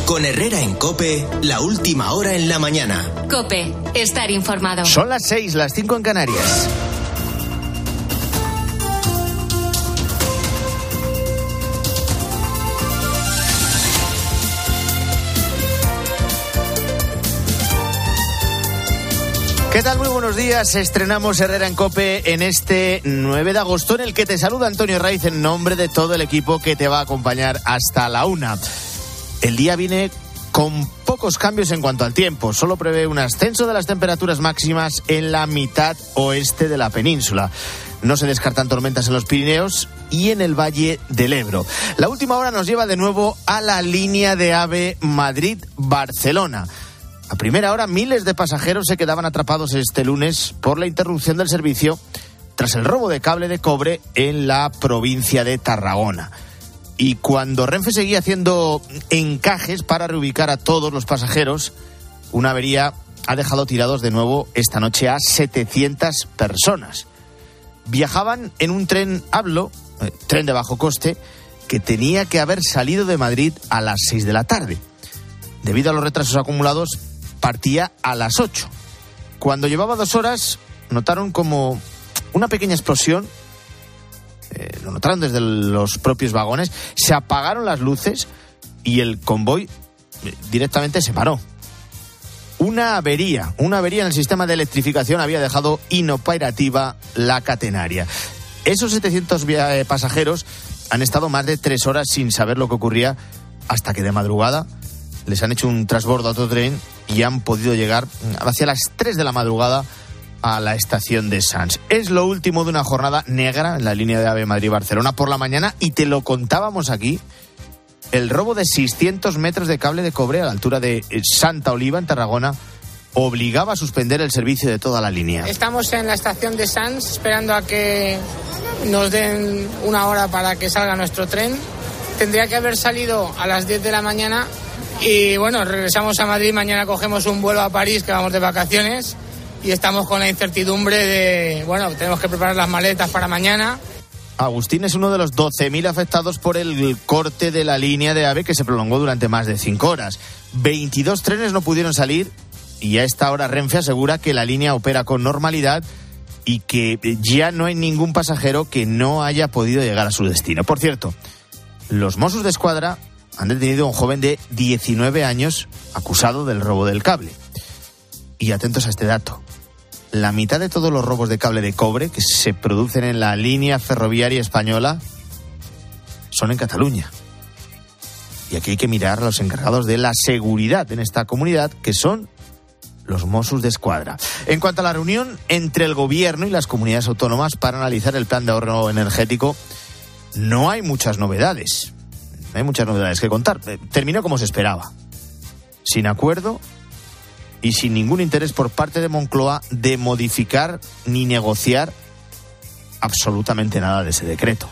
Con Herrera en COPE, la última hora en la mañana. COPE, estar informado. Son las 6, las 5 en Canarias. ¿Qué tal? Muy buenos días. Estrenamos Herrera en COPE en este 9 de agosto, en el que te saluda Antonio Raiz en nombre de todo el equipo que te va a acompañar hasta la 1. El día viene con pocos cambios en cuanto al tiempo. Solo prevé un ascenso de las temperaturas máximas en la mitad oeste de la península. No se descartan tormentas en los Pirineos y en el Valle del Ebro. La última hora nos lleva de nuevo a la línea de AVE Madrid-Barcelona. A primera hora, miles de pasajeros se quedaban atrapados este lunes por la interrupción del servicio tras el robo de cable de cobre en la provincia de Tarragona. Y cuando Renfe seguía haciendo encajes para reubicar a todos los pasajeros, una avería ha dejado tirados de nuevo esta noche a 700 personas. Viajaban en un tren Ablo, tren de bajo coste, que tenía que haber salido de Madrid a las 6 de la tarde. Debido a los retrasos acumulados, partía a las 8. Cuando llevaba 2 horas, notaron como una pequeña explosión. Lo notaron desde los propios vagones. Se apagaron las luces y el convoy directamente se paró. Una avería en el sistema de electrificación había dejado inoperativa la catenaria. Esos 700 pasajeros han estado más de 3 horas sin saber lo que ocurría, hasta que de madrugada les han hecho un transbordo a otro tren y han podido llegar hacia las 3 de la madrugada a la estación de Sants. Es lo último de una jornada negra en la línea de AVE Madrid-Barcelona por la mañana, y te lo contábamos aquí. El robo de 600 metros de cable de cobre a la altura de Santa Oliva, en Tarragona, obligaba a suspender el servicio de toda la línea. Estamos en la estación de Sants esperando a que nos den una hora para que salga nuestro tren. Tendría que haber salido a las 10 de la mañana y bueno, regresamos a Madrid. Mañana cogemos un vuelo a París, que vamos de vacaciones, y estamos con la incertidumbre de, bueno, tenemos que preparar las maletas para mañana. Agustín es uno de los 12.000 afectados por el corte de la línea de AVE, que se prolongó durante más de 5 horas. 22 trenes no pudieron salir y a esta hora Renfe asegura que la línea opera con normalidad y que ya no hay ningún pasajero que no haya podido llegar a su destino. Por cierto, los Mossos de Escuadra han detenido a un joven de 19 años acusado del robo del cable. Y atentos a este dato: la mitad de todos los robos de cable de cobre que se producen en la línea ferroviaria española son en Cataluña. Y aquí hay que mirar a los encargados de la seguridad en esta comunidad, que son los Mossos de Escuadra. En cuanto a la reunión entre el gobierno y las comunidades autónomas para analizar el plan de ahorro energético, no hay muchas novedades. No hay muchas novedades que contar. Terminó como se esperaba, sin acuerdo y sin ningún interés por parte de Moncloa de modificar ni negociar absolutamente nada de ese decreto.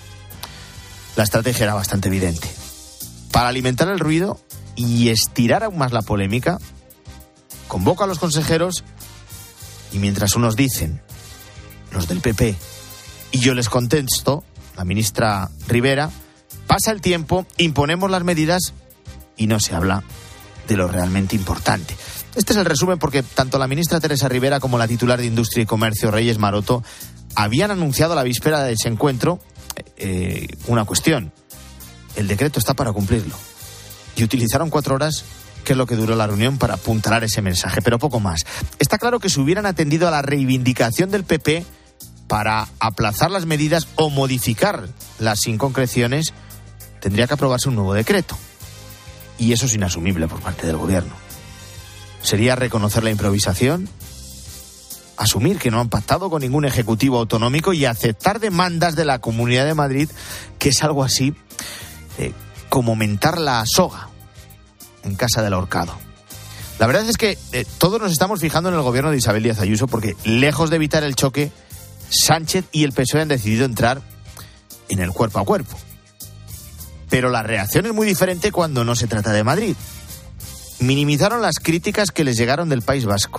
La estrategia era bastante evidente. Para alimentar el ruido y estirar aún más la polémica, convoca a los consejeros y mientras unos dicen, los del PP, y yo les contesto, la ministra Rivera, pasa el tiempo, imponemos las medidas y no se habla de lo realmente importante. Este es el resumen, porque tanto la ministra Teresa Rivera como la titular de Industria y Comercio, Reyes Maroto, habían anunciado a la víspera de ese encuentro una cuestión: el decreto está para cumplirlo. Y utilizaron 4 horas, que es lo que duró la reunión, para apuntalar ese mensaje, pero poco más. Está claro que si hubieran atendido a la reivindicación del PP para aplazar las medidas o modificar las inconcreciones, tendría que aprobarse un nuevo decreto. Y eso es inasumible por parte del gobierno. Sería reconocer la improvisación, asumir que no han pactado con ningún ejecutivo autonómico y aceptar demandas de la Comunidad de Madrid, que es algo así como mentar la soga en casa del ahorcado. La verdad es que todos nos estamos fijando en el gobierno de Isabel Díaz Ayuso, porque lejos de evitar el choque, Sánchez y el PSOE han decidido entrar en el cuerpo a cuerpo. Pero la reacción es muy diferente cuando no se trata de Madrid. Minimizaron las críticas que les llegaron del País Vasco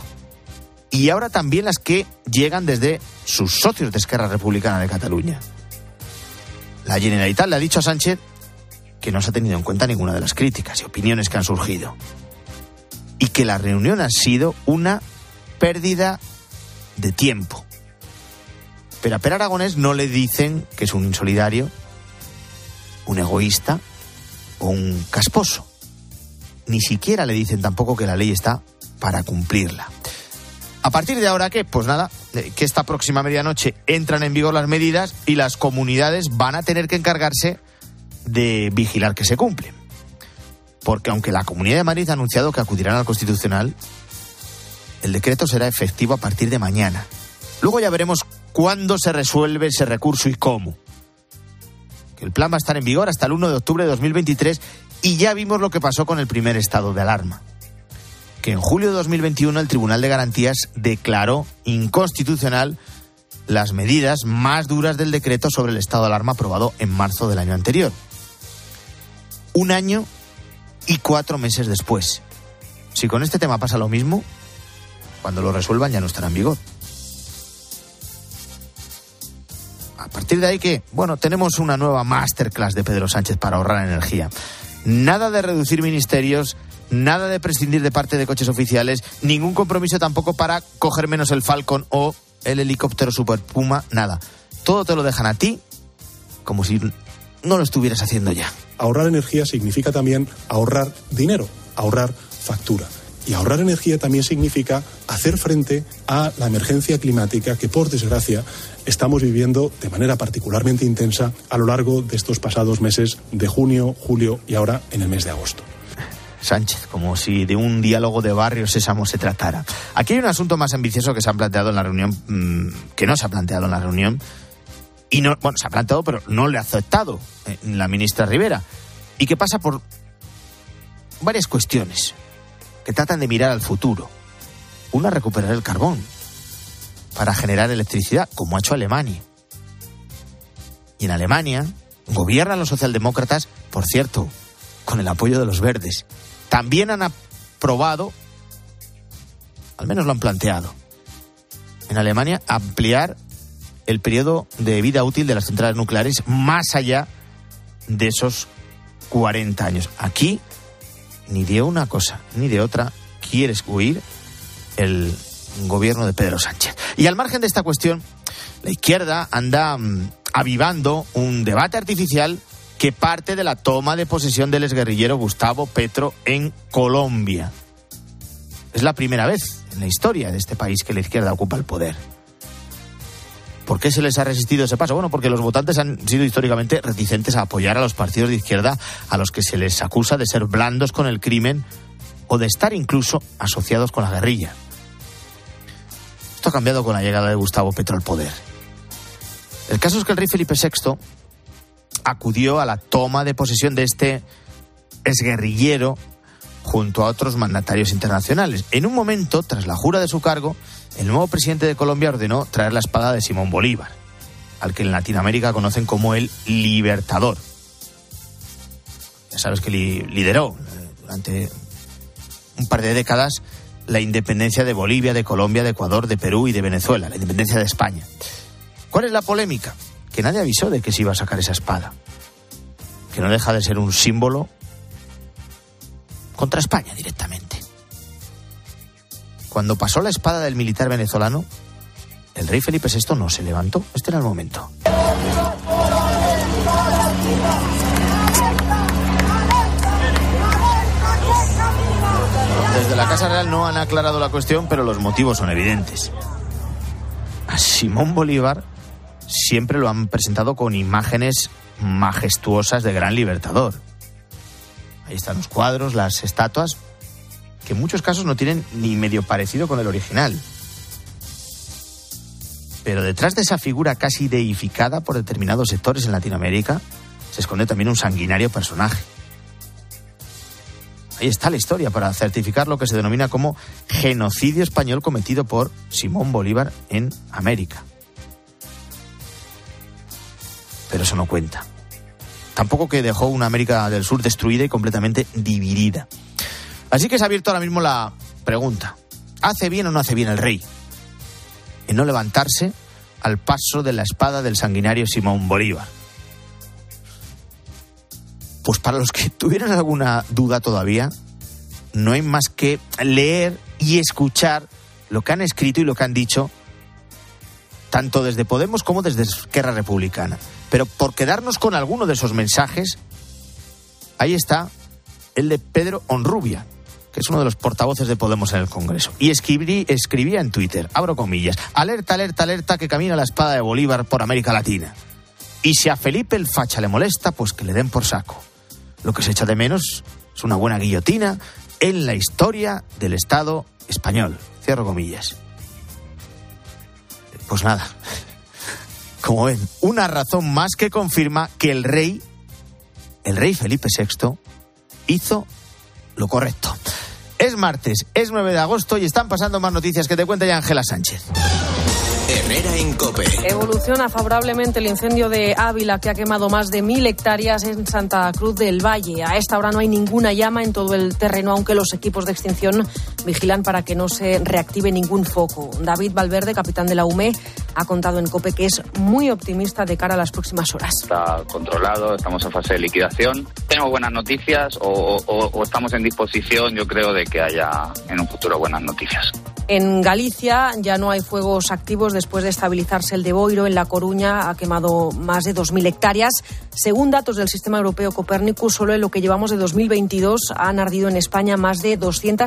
y ahora también las que llegan desde sus socios de Esquerra Republicana de Cataluña. La Generalitat le ha dicho a Sánchez que no se ha tenido en cuenta ninguna de las críticas y opiniones que han surgido. Y que la reunión ha sido una pérdida de tiempo. Pero a Pere Aragonés no le dicen que es un insolidario, un egoísta o un casposo. Ni siquiera le dicen tampoco que la ley está para cumplirla. A partir de ahora, ¿qué? Pues nada, que esta próxima medianoche entran en vigor las medidas y las comunidades van a tener que encargarse de vigilar que se cumplen. Porque aunque la Comunidad de Madrid ha anunciado que acudirán al Constitucional, el decreto será efectivo a partir de mañana. Luego ya veremos cuándo se resuelve ese recurso y cómo. Que el plan va a estar en vigor hasta el 1 de octubre de 2023 y ya vimos lo que pasó con el primer estado de alarma. Que en julio de 2021 el Tribunal de Garantías declaró inconstitucional las medidas más duras del decreto sobre el estado de alarma aprobado en marzo del año anterior. 1 año y 4 meses después. Si con este tema pasa lo mismo, cuando lo resuelvan ya no estará en vigor. A partir de ahí que, bueno, tenemos una nueva masterclass de Pedro Sánchez para ahorrar energía. Nada de reducir ministerios, nada de prescindir de parte de coches oficiales, ningún compromiso tampoco para coger menos el Falcon o el helicóptero Super Puma, nada. Todo te lo dejan a ti, como si no lo estuvieras haciendo ya. Ahorrar energía significa también ahorrar dinero, ahorrar factura. Y ahorrar energía también significa hacer frente a la emergencia climática que, por desgracia, estamos viviendo de manera particularmente intensa a lo largo de estos pasados meses de junio, julio y ahora en el mes de agosto. Sánchez, como si de un diálogo de Barrio Sésamo se tratara. Aquí hay un asunto más ambicioso que se ha planteado en la reunión, que no se ha planteado en la reunión, y no, bueno, se ha planteado, pero no le ha aceptado la ministra Rivera, y que pasa por varias cuestiones que tratan de mirar al futuro. Una, recuperar el carbón para generar electricidad, como ha hecho Alemania. Y en Alemania gobiernan los socialdemócratas, por cierto, con el apoyo de los verdes. También han aprobado, al menos lo han planteado, en Alemania ampliar el periodo de vida útil de las centrales nucleares más allá de esos 40 años. Aquí, ni de una cosa ni de otra quiere excluir el gobierno de Pedro Sánchez. Y al margen de esta cuestión, la izquierda anda avivando un debate artificial que parte de la toma de posesión del exguerrillero Gustavo Petro en Colombia. Es la primera vez en la historia de este país que la izquierda ocupa el poder. ¿Por qué se les ha resistido ese paso? Bueno, porque los votantes han sido históricamente reticentes a apoyar a los partidos de izquierda a los que se les acusa de ser blandos con el crimen o de estar incluso asociados con la guerrilla. Esto ha cambiado con la llegada de Gustavo Petro al poder. El caso es que el rey Felipe VI acudió a la toma de posesión de este exguerrillero junto a otros mandatarios internacionales. En un momento, tras la jura de su cargo, el nuevo presidente de Colombia ordenó traer la espada de Simón Bolívar, al que en Latinoamérica conocen como el Libertador. Ya sabes que lideró durante un par de décadas la independencia de Bolivia, de Colombia, de Ecuador, de Perú y de Venezuela, la independencia de España. ¿Cuál es la polémica? Que nadie avisó de que se iba a sacar esa espada, que no deja de ser un símbolo contra España directamente. Cuando pasó la espada del militar venezolano, el rey Felipe VI no se levantó. Este era el momento. Desde la Casa Real no han aclarado la cuestión, pero los motivos son evidentes. A Simón Bolívar siempre lo han presentado con imágenes majestuosas de gran libertador. Ahí están los cuadros, las estatuas, que en muchos casos no tienen ni medio parecido con el original. Pero detrás de esa figura casi deificada por determinados sectores en Latinoamérica, se esconde también un sanguinario personaje. Ahí está la historia para certificar lo que se denomina como genocidio español cometido por Simón Bolívar en América. Pero eso no cuenta. Tampoco que dejó una América del Sur destruida y completamente dividida. Así que se ha abierto ahora mismo la pregunta: ¿hace bien o no hace bien el rey en no levantarse al paso de la espada del sanguinario Simón Bolívar? Pues para los que tuvieran alguna duda todavía, no hay más que leer y escuchar lo que han escrito y lo que han dicho, tanto desde Podemos como desde Esquerra Republicana. Pero por quedarnos con alguno de esos mensajes, ahí está el de Pedro Honrubia, que es uno de los portavoces de Podemos en el Congreso. Y escribía en Twitter, abro comillas, alerta, alerta, alerta, que camina la espada de Bolívar por América Latina. Y si a Felipe el facha le molesta, pues que le den por saco. Lo que se echa de menos es una buena guillotina en la historia del Estado español. Cierro comillas. Pues nada, como ven, una razón más que confirma que el rey Felipe VI, hizo lo correcto. Es martes, es 9 de agosto y están pasando más noticias que te cuenta ya Ángela Sánchez. Herrera en COPE. Evoluciona favorablemente el incendio de Ávila, que ha quemado más de 1.000 hectáreas en Santa Cruz del Valle. A esta hora no hay ninguna llama en todo el terreno, aunque los equipos de extinción vigilan para que no se reactive ningún foco. David Valverde, capitán de la UME, ha contado en COPE que es muy optimista de cara a las próximas horas. Está controlado, estamos en fase de liquidación. Tenemos buenas noticias o estamos en disposición, yo creo, de que haya en un futuro buenas noticias. En Galicia ya no hay fuegos activos después de estabilizarse el de Boiro. En La Coruña ha quemado más de 2.000 hectáreas. Según datos del Sistema Europeo Copernicus, solo en lo que llevamos de 2022 han ardido en España más de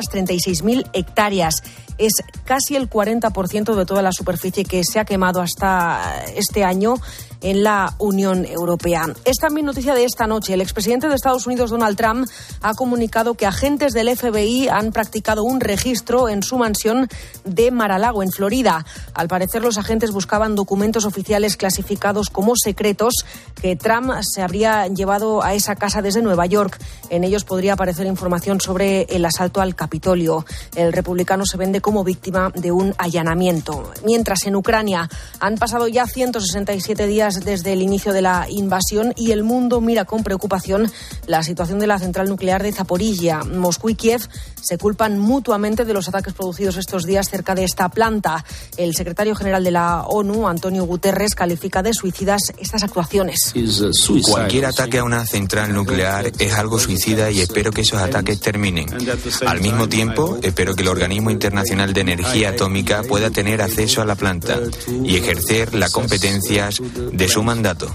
236.000 hectáreas. Es casi el 40% de toda la superficie que se ha quemado hasta este año en la Unión Europea. Es también noticia de esta noche. El expresidente de Estados Unidos, Donald Trump, ha comunicado que agentes del FBI han practicado un registro en su mansión de Mar-a-Lago, en Florida. Al parecer, los agentes buscaban documentos oficiales clasificados como secretos que Trump se habría llevado a esa casa desde Nueva York. En ellos podría aparecer información sobre el asalto al Capitolio. El republicano se vende como víctima de un allanamiento. Mientras, en Ucrania han pasado ya 167 días desde el inicio de la invasión y el mundo mira con preocupación la situación de la central nuclear de Zaporizhia. Moscú y Kiev se culpan mutuamente de los ataques producidos estos días cerca de esta planta. El secretario general de la ONU, Antonio Guterres, califica de suicidas estas actuaciones. Cualquier ataque a una central nuclear es algo suicida y espero que esos ataques terminen. Al mismo tiempo, espero que el Organismo Internacional de Energía Atómica pueda tener acceso a la planta y ejercer las competencias de su mandato.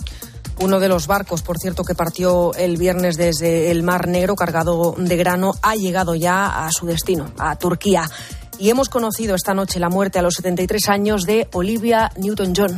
Uno de los barcos, por cierto, que partió el viernes desde el Mar Negro cargado de grano, ha llegado ya a su destino, a Turquía. Y hemos conocido esta noche la muerte a los 73 años de Olivia Newton-John.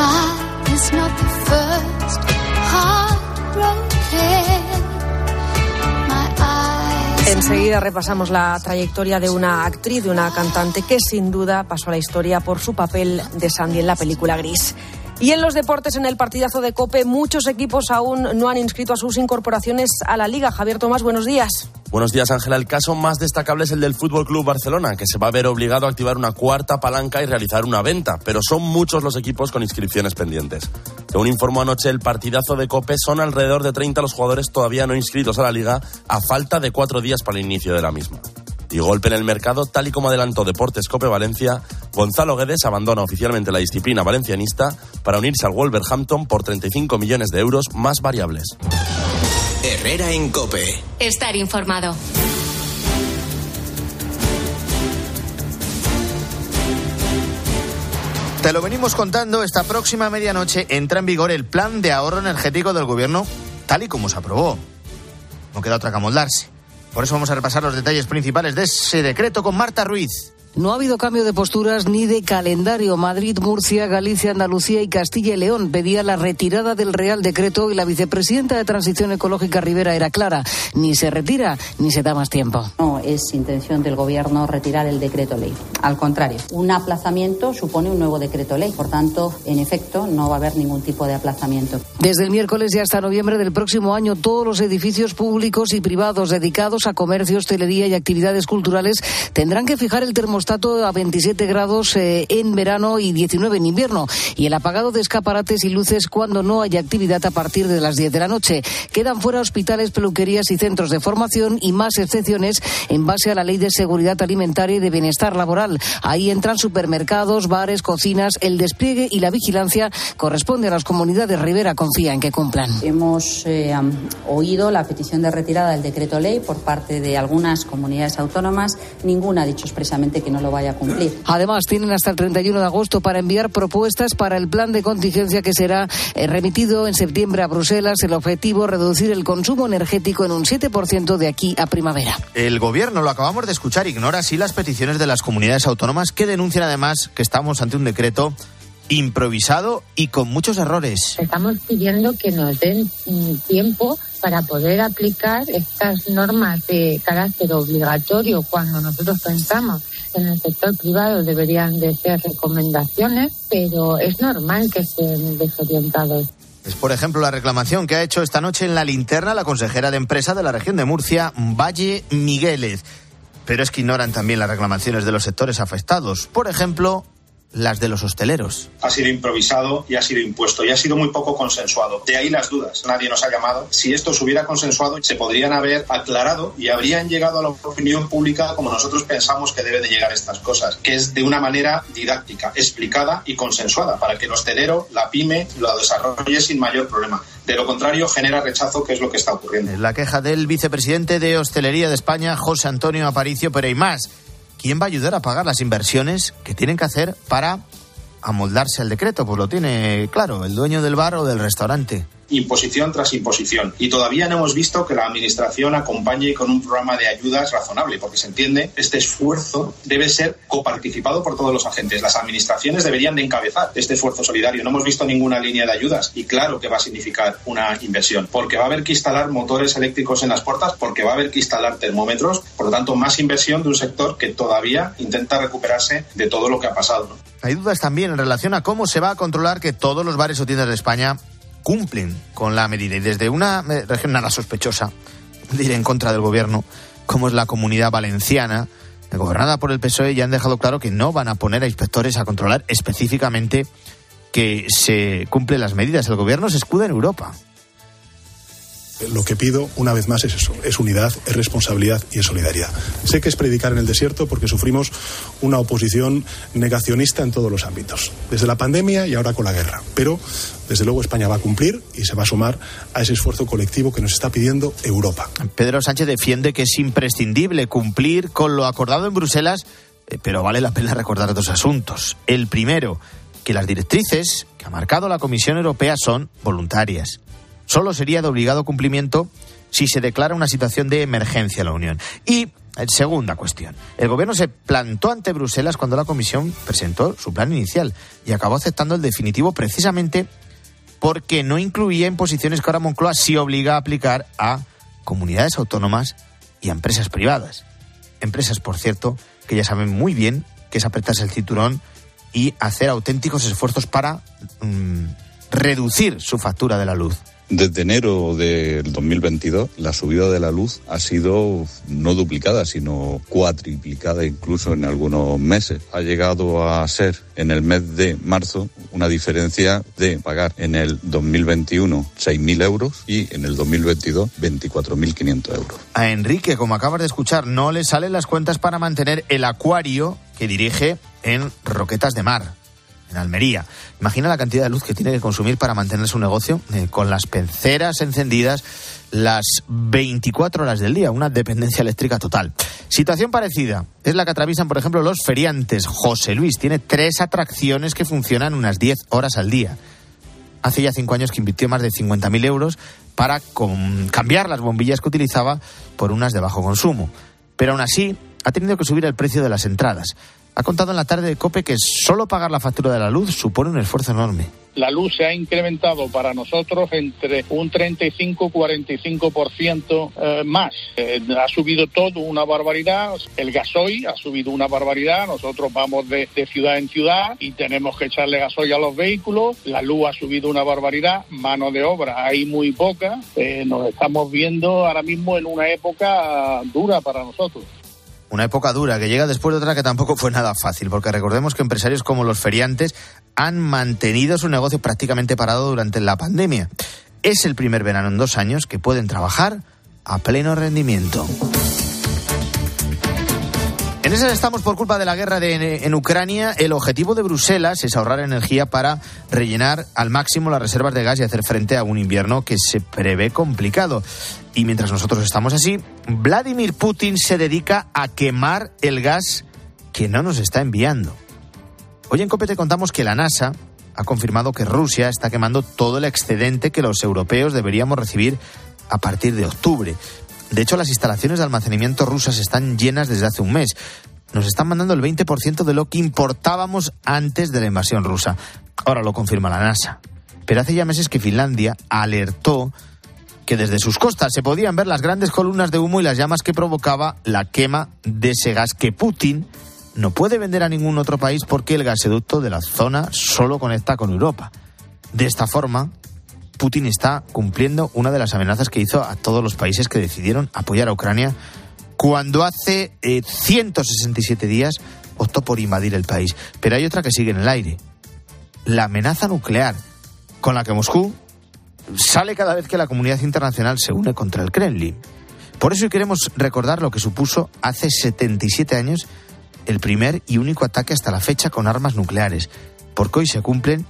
Enseguida repasamos la trayectoria de una actriz, de una cantante que sin duda pasó a la historia por su papel de Sandy en la película Gris. Y en los deportes, en el partidazo de COPE, muchos equipos aún no han inscrito a sus incorporaciones a la Liga. Javier Tomás, buenos días. Buenos días, Ángela. El caso más destacable es el del Fútbol Club Barcelona, que se va a ver obligado a activar una cuarta palanca y realizar una venta, pero son muchos los equipos con inscripciones pendientes. Según informó anoche el partidazo de COPE, son alrededor de 30 los jugadores todavía no inscritos a la Liga, a falta de 4 días para el inicio de la misma. Y golpe en el mercado, tal y como adelantó Deportes COPE Valencia, Gonzalo Guedes abandona oficialmente la disciplina valencianista para unirse al Wolverhampton por 35 millones de euros más variables. Herrera en COPE. Estar informado. Te lo venimos contando, esta próxima medianoche entra en vigor el plan de ahorro energético del gobierno tal y como se aprobó. No queda otra que amoldarse. Por eso vamos a repasar los detalles principales de ese decreto con Marta Ruiz. No ha habido cambio de posturas ni de calendario. Madrid, Murcia, Galicia, Andalucía y Castilla y León pedía la retirada del Real Decreto y la vicepresidenta de Transición Ecológica, Rivera, era clara. Ni se retira ni se da más tiempo. No es intención del Gobierno retirar el decreto ley. Al contrario, un aplazamiento supone un nuevo decreto ley. Por tanto, en efecto, no va a haber ningún tipo de aplazamiento. Desde el miércoles y hasta noviembre del próximo año, todos los edificios públicos y privados dedicados a comercio, hostelería y actividades culturales tendrán que fijar el termostato termostato a 27 grados en verano y 19 en invierno. Y el apagado de escaparates y luces cuando no haya actividad a partir de las 10 de la noche. Quedan fuera hospitales, peluquerías y centros de formación y más excepciones en base a la Ley de Seguridad Alimentaria y de Bienestar Laboral. Ahí entran supermercados, bares, cocinas. El despliegue y la vigilancia corresponde a las comunidades. Rivera confía en que cumplan. Hemos oído la petición de retirada del decreto ley por parte de algunas comunidades autónomas. Ninguna ha dicho expresamente que no lo vaya a cumplir. Además, tienen hasta el 31 de agosto para enviar propuestas para el plan de contingencia que será remitido en septiembre a Bruselas. El objetivo, reducir el consumo energético en un 7% de aquí a primavera. El gobierno, lo acabamos de escuchar, ignora así las peticiones de las comunidades autónomas que denuncian además que estamos ante un decreto improvisado y con muchos errores. Estamos pidiendo que nos den tiempo para poder aplicar estas normas de carácter obligatorio cuando nosotros pensamos en el sector privado deberían de ser recomendaciones, pero es normal que estén desorientados. Es, por ejemplo, la reclamación que ha hecho esta noche en La Linterna la consejera de Empresa de la región de Murcia, Valle Migueles. Pero es que ignoran también las reclamaciones de los sectores afectados. Por ejemplo, las de los hosteleros. Ha sido improvisado y ha sido impuesto y ha sido muy poco consensuado. De ahí las dudas. Nadie nos ha llamado. Si esto se hubiera consensuado, se podrían haber aclarado y habrían llegado a la opinión pública como nosotros pensamos que debe de llegar estas cosas, que es de una manera didáctica, explicada y consensuada, para que el hostelero, la pyme, lo desarrolle sin mayor problema. De lo contrario, genera rechazo, que es lo que está ocurriendo. Es la queja del vicepresidente de Hostelería de España, José Antonio Aparicio, pero hay más. ¿Quién va a ayudar a pagar las inversiones que tienen que hacer para amoldarse al decreto? Pues lo tiene claro, el dueño del bar o del restaurante. Imposición tras imposición. Y todavía no hemos visto que la Administración acompañe con un programa de ayudas razonable, porque se entiende, este esfuerzo debe ser coparticipado por todos los agentes. Las administraciones deberían de encabezar este esfuerzo solidario. No hemos visto ninguna línea de ayudas y claro que va a significar una inversión, porque va a haber que instalar motores eléctricos en las puertas, porque va a haber que instalar termómetros, por lo tanto más inversión de un sector que todavía intenta recuperarse de todo lo que ha pasado, ¿no? Hay dudas también en relación a cómo se va a controlar que todos los bares o tiendas de España cumplen con la medida, y desde una región nada sospechosa de ir en contra del gobierno, como es la Comunidad Valenciana, gobernada por el PSOE, ya han dejado claro que no van a poner a inspectores a controlar específicamente que se cumplen las medidas. El gobierno se escuda en Europa. Lo que pido, una vez más, es eso, es unidad, es responsabilidad y es solidaridad. Sé que es predicar en el desierto porque sufrimos una oposición negacionista en todos los ámbitos, desde la pandemia y ahora con la guerra, pero desde luego España va a cumplir y se va a sumar a ese esfuerzo colectivo que nos está pidiendo Europa. Pedro Sánchez defiende que es imprescindible cumplir con lo acordado en Bruselas, pero vale la pena recordar dos asuntos. El primero, que las directrices que ha marcado la Comisión Europea son voluntarias. Solo sería de obligado cumplimiento si se declara una situación de emergencia en la Unión. Y, segunda cuestión, el gobierno se plantó ante Bruselas cuando la Comisión presentó su plan inicial y acabó aceptando el definitivo precisamente porque no incluía imposiciones que ahora Moncloa sí obliga a aplicar a comunidades autónomas y a empresas privadas. Empresas, por cierto, que ya saben muy bien que es apretarse el cinturón y hacer auténticos esfuerzos para reducir su factura de la luz. Desde enero del 2022, la subida de la luz ha sido no duplicada, sino cuatriplicada incluso en algunos meses. Ha llegado a ser en el mes de marzo una diferencia de pagar en el 2021 6.000 euros y en el 2022 24.500 euros. A Enrique, como acabas de escuchar, no le salen las cuentas para mantener el acuario que dirige en Roquetas de Mar, en Almería. Imagina la cantidad de luz que tiene que consumir para mantener su negocio con las peceras encendidas las 24 horas del día, una dependencia eléctrica total. Situación parecida es la que atraviesan, por ejemplo, los feriantes. José Luis tiene 3 atracciones que funcionan unas 10 horas al día. Hace ya 5 años que invirtió más de 50.000 euros para cambiar las bombillas que utilizaba por unas de bajo consumo. Pero aún así ha tenido que subir el precio de las entradas. Ha contado en la tarde de COPE que solo pagar la factura de la luz supone un esfuerzo enorme. La luz se ha incrementado para nosotros entre un 35-45% más. Ha subido todo una barbaridad. El gasoil ha subido una barbaridad. Nosotros vamos de ciudad en ciudad y tenemos que echarle gasoil a los vehículos. La luz ha subido una barbaridad. Mano de obra hay muy poca. Nos estamos viendo ahora mismo en una época dura para nosotros. una época dura que llega después de otra que tampoco fue nada fácil, porque recordemos que empresarios como los feriantes han mantenido su negocio prácticamente parado durante la pandemia. Es el primer verano en 2 años que pueden trabajar a pleno rendimiento. En esas estamos por culpa de la guerra en Ucrania. El objetivo de Bruselas es ahorrar energía para rellenar al máximo las reservas de gas y hacer frente a un invierno que se prevé complicado. Y mientras nosotros estamos así, Vladimir Putin se dedica a quemar el gas que no nos está enviando. Hoy en COPE te contamos que la NASA ha confirmado que Rusia está quemando todo el excedente que los europeos deberíamos recibir a partir de octubre. De hecho, las instalaciones de almacenamiento rusas están llenas desde hace un mes. Nos están mandando el 20% de lo que importábamos antes de la invasión rusa. Ahora lo confirma la NASA. Pero hace ya meses que Finlandia alertó que desde sus costas se podían ver las grandes columnas de humo y las llamas que provocaba la quema de ese gas que Putin no puede vender a ningún otro país porque el gasoducto de la zona solo conecta con Europa. De esta forma, Putin está cumpliendo una de las amenazas que hizo a todos los países que decidieron apoyar a Ucrania cuando hace 167 días optó por invadir el país. Pero hay otra que sigue en el aire. La amenaza nuclear, con la que Moscú sale cada vez que la comunidad internacional se une contra el Kremlin. Por eso hoy queremos recordar lo que supuso hace 77 años el primer y único ataque hasta la fecha con armas nucleares. Porque hoy se cumplen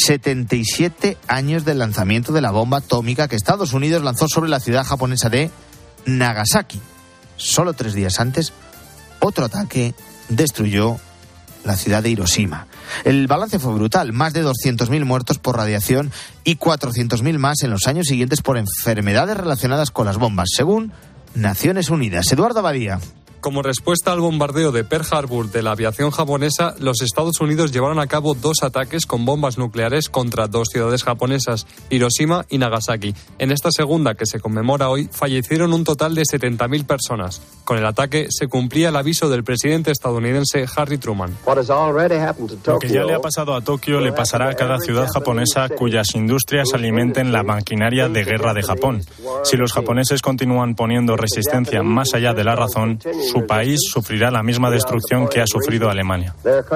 77 años del lanzamiento de la bomba atómica que Estados Unidos lanzó sobre la ciudad japonesa de Nagasaki. Solo 3 días antes, otro ataque destruyó la ciudad de Hiroshima. El balance fue brutal, más de 200.000 muertos por radiación y 400.000 más en los años siguientes por enfermedades relacionadas con las bombas, según Naciones Unidas. Eduardo Badía. Como respuesta al bombardeo de Pearl Harbor de la aviación japonesa, los Estados Unidos llevaron a cabo 2 ataques con bombas nucleares contra 2 ciudades japonesas, Hiroshima y Nagasaki. En esta segunda, que se conmemora hoy, fallecieron un total de 70.000 personas. Con el ataque se cumplía el aviso del presidente estadounidense Harry Truman. Lo que ya le ha pasado a Tokio le pasará a cada ciudad japonesa cuyas industrias alimenten la maquinaria de guerra de Japón. Si los japoneses continúan poniendo resistencia más allá de la razón, su país sufrirá la misma destrucción que ha sufrido Alemania.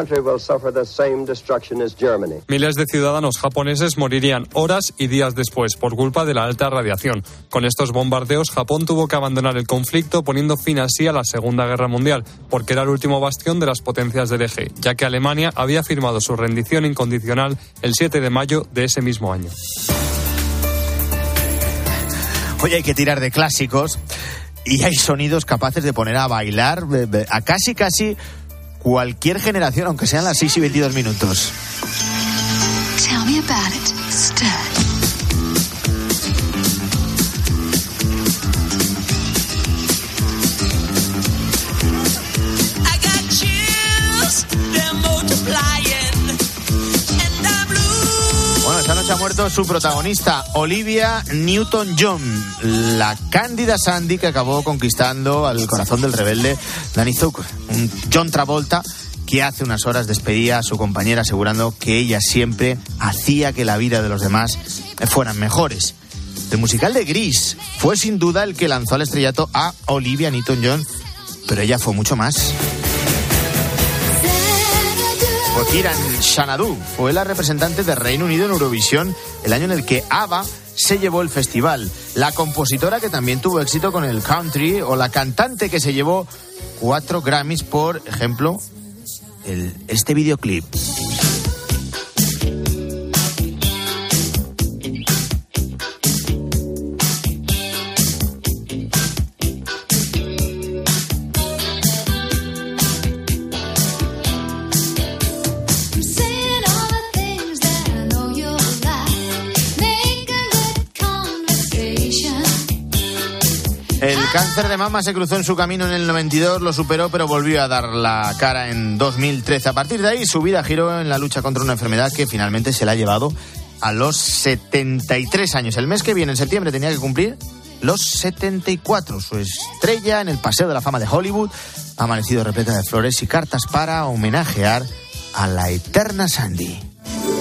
Miles de ciudadanos japoneses morirían horas y días después por culpa de la alta radiación. Con estos bombardeos, Japón tuvo que abandonar el conflicto, poniendo fin así a la Segunda Guerra Mundial, porque era el último bastión de las potencias del eje, ya que Alemania había firmado su rendición incondicional el 7 de mayo de ese mismo año. Hoy hay que tirar de clásicos. Y hay sonidos capaces de poner a bailar a casi cualquier generación, aunque sean las 6:22. Tell me about it, Stud. Bueno, esta noche ha muerto su protagonista, Olivia Newton-John, la cándida Sandy que acabó conquistando al corazón del rebelde Danny Zucker. Un John Travolta que hace unas horas despedía a su compañera asegurando que ella siempre hacía que la vida de los demás fueran mejores. El musical de Grease fue sin duda el que lanzó al estrellato a Olivia Newton-John, pero ella fue mucho más. Kiran Xanadu fue la representante de Reino Unido en Eurovisión el año en el que ABBA se llevó el festival. La compositora que también tuvo éxito con el country, o la cantante que se llevó 4 Grammys, por ejemplo, este videoclip. El cáncer de mama se cruzó en su camino en el 92, lo superó, pero volvió a dar la cara en 2013. A partir de ahí, su vida giró en la lucha contra una enfermedad que finalmente se la ha llevado a los 73 años. El mes que viene, en septiembre, tenía que cumplir los 74. Su estrella en el Paseo de la Fama de Hollywood ha amanecido repleta de flores y cartas para homenajear a la eterna Sandy.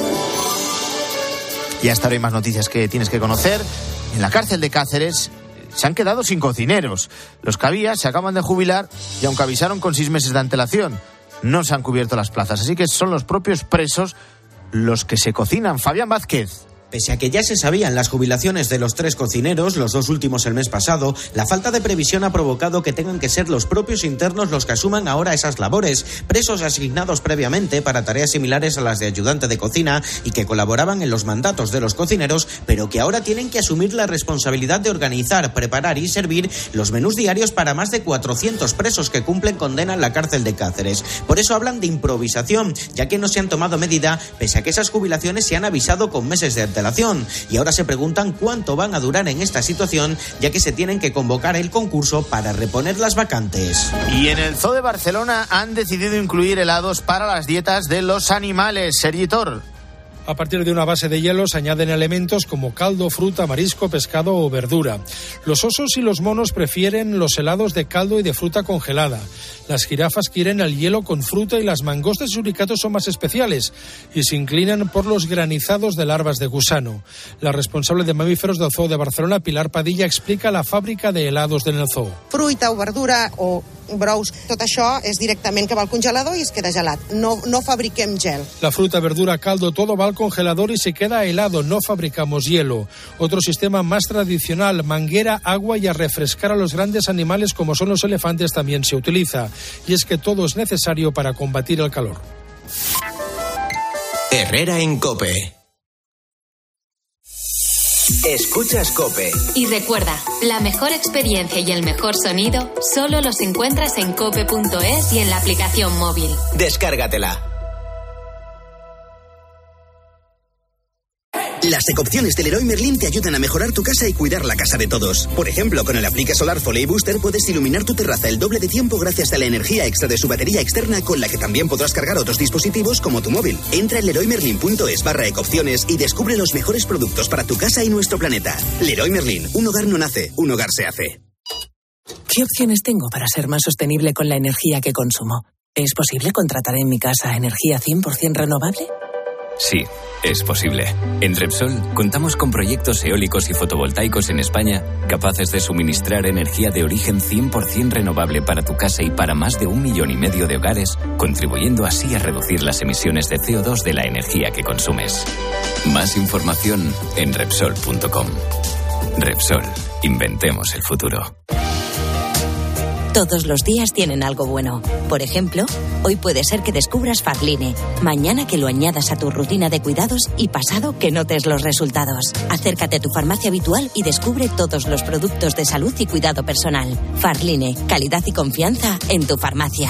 Y hasta ahora hay más noticias que tienes que conocer. En la cárcel de Cáceres se han quedado sin cocineros. Los que había se acaban de jubilar y aunque avisaron con 6 meses de antelación, no se han cubierto las plazas. Así que son los propios presos los que se cocinan. Fabián Vázquez. Pese a que ya se sabían las jubilaciones de los 3 cocineros, los 2 últimos el mes pasado, la falta de previsión ha provocado que tengan que ser los propios internos los que asuman ahora esas labores, presos asignados previamente para tareas similares a las de ayudante de cocina y que colaboraban en los mandatos de los cocineros, pero que ahora tienen que asumir la responsabilidad de organizar, preparar y servir los menús diarios para más de 400 presos que cumplen condena en la cárcel de Cáceres. Por eso hablan de improvisación, ya que no se han tomado medida, pese a que esas jubilaciones se han avisado con meses de antelación. Y ahora se preguntan cuánto van a durar en esta situación, ya que se tienen que convocar el concurso para reponer las vacantes. Y en el Zoo de Barcelona han decidido incluir helados para las dietas de los animales. Sergitor. A partir de una base de hielo se añaden elementos como caldo, fruta, marisco, pescado o verdura. Los osos y los monos prefieren los helados de caldo y de fruta congelada. Las jirafas quieren el hielo con fruta y las mangostas y suricatos son más especiales y se inclinan por los granizados de larvas de gusano. La responsable de mamíferos del Zoo de Barcelona, Pilar Padilla, explica la fábrica de helados del zoo. Fruita o verdura o brous, tot això és directament que va al congelador i es queda gelat. No fabriquem gel. La fruta, verdura, caldo, todo va al congelador y se queda helado. No fabricamos hielo. Otro sistema más tradicional, manguera, agua y a refrescar a los grandes animales como son los elefantes también se utiliza. Y es que todo es necesario para combatir el calor. Herrera en COPE. Escuchas COPE. Y recuerda, la mejor experiencia y el mejor sonido solo los encuentras en cope.es y en la aplicación móvil. Descárgatela. Las ecopciones del Leroy Merlin te ayudan a mejorar tu casa y cuidar la casa de todos. Por ejemplo, con el Aplica Solar Foley Booster puedes iluminar tu terraza el doble de tiempo gracias a la energía extra de su batería externa, con la que también podrás cargar otros dispositivos como tu móvil. Entra en leroymerlin.es/ecopciones y descubre los mejores productos para tu casa y nuestro planeta. Leroy Merlin, un hogar no nace, un hogar se hace. ¿Qué opciones tengo para ser más sostenible con la energía que consumo? ¿Es posible contratar en mi casa energía 100% renovable? Sí, es posible. En Repsol contamos con proyectos eólicos y fotovoltaicos en España capaces de suministrar energía de origen 100% renovable para tu casa y para más de 1,5 millones de hogares, contribuyendo así a reducir las emisiones de CO2 de la energía que consumes. Más información en Repsol.com. Repsol, inventemos el futuro. Todos los días tienen algo bueno. Por ejemplo, hoy puede ser que descubras Farline, mañana que lo añadas a tu rutina de cuidados y pasado que notes los resultados. Acércate a tu farmacia habitual y descubre todos los productos de salud y cuidado personal. Farline, calidad y confianza en tu farmacia.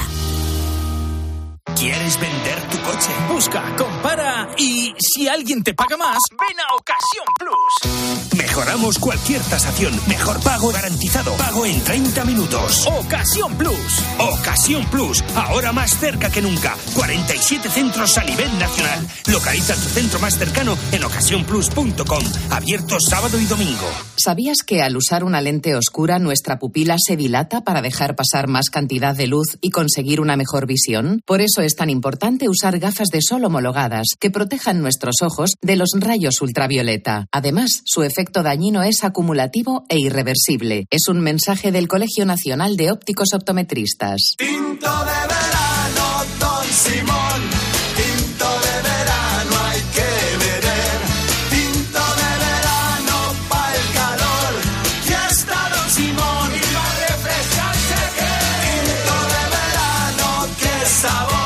¿Quieres vender tu coche? Busca, compara y si alguien te paga más, ven a Ocasión Plus. Mejoramos cualquier tasación. Mejor pago garantizado. Pago en 30 minutos. Ocasión Plus. Ocasión Plus. Ahora más cerca que nunca. 47 centros a nivel nacional. Localiza tu centro más cercano en ocasiónplus.com. Abierto sábado y domingo. ¿Sabías que al usar una lente oscura nuestra pupila se dilata para dejar pasar más cantidad de luz y conseguir una mejor visión? Por eso es tan importante usar gafas de sol homologadas que protejan nuestros ojos de los rayos ultravioleta. Además, su efecto dañino es acumulativo e irreversible. Es un mensaje del Colegio Nacional de Ópticos Optometristas. Tinto de verano, Don Simón. Tinto de verano hay que beber. Tinto de verano pa' el calor. Ya está Don Simón y va a refrescarse que. Tinto de verano, qué sabor.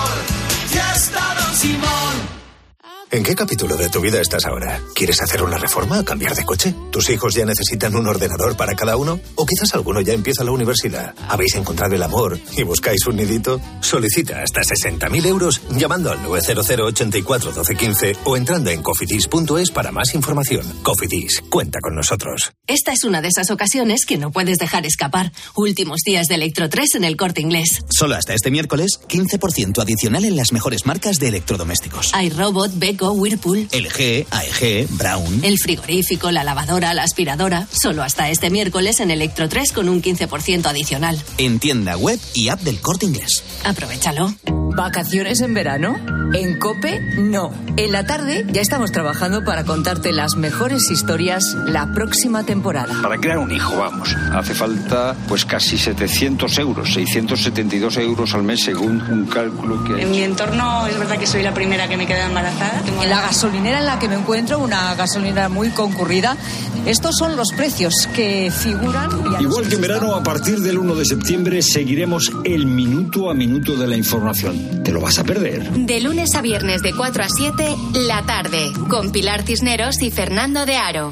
¿En qué capítulo de tu vida estás ahora? ¿Quieres hacer una reforma o cambiar de coche? ¿Tus hijos ya necesitan un ordenador para cada uno? ¿O quizás alguno ya empieza la universidad? ¿Habéis encontrado el amor y buscáis un nidito? Solicita hasta 60.000 euros llamando al 900 84 12 15 o entrando en cofidis.es para más información. Cofidis, cuenta con nosotros. Esta es una de esas ocasiones que no puedes dejar escapar. Últimos días de Electro 3 en El Corte Inglés. Solo hasta este miércoles, 15% adicional en las mejores marcas de electrodomésticos. iRobot, Beko, Whirlpool, LG, AEG, Braun. El frigorífico, la lavadora, la aspiradora. Solo hasta este miércoles en Electro 3 con un 15% adicional. En tienda web y app del Corte Inglés. Aprovechalo. ¿Vacaciones en verano? En COPE, no. En la tarde ya estamos trabajando para contarte las mejores historias la próxima temporada. Para crear un hijo, vamos, hace falta pues casi 700 euros, 672 euros al mes según un cálculo que he hecho. En mi entorno es verdad que soy la primera que me queda embarazada. En la gasolinera en la que me encuentro, una gasolinera muy concurrida, estos son los precios que figuran. Igual que en verano, a partir del 1 de septiembre seguiremos el minuto a minuto de la información. ¿Te lo vas a perder? De lunes a viernes de 4 a 7, La Tarde, con Pilar Cisneros y Fernando de Aro.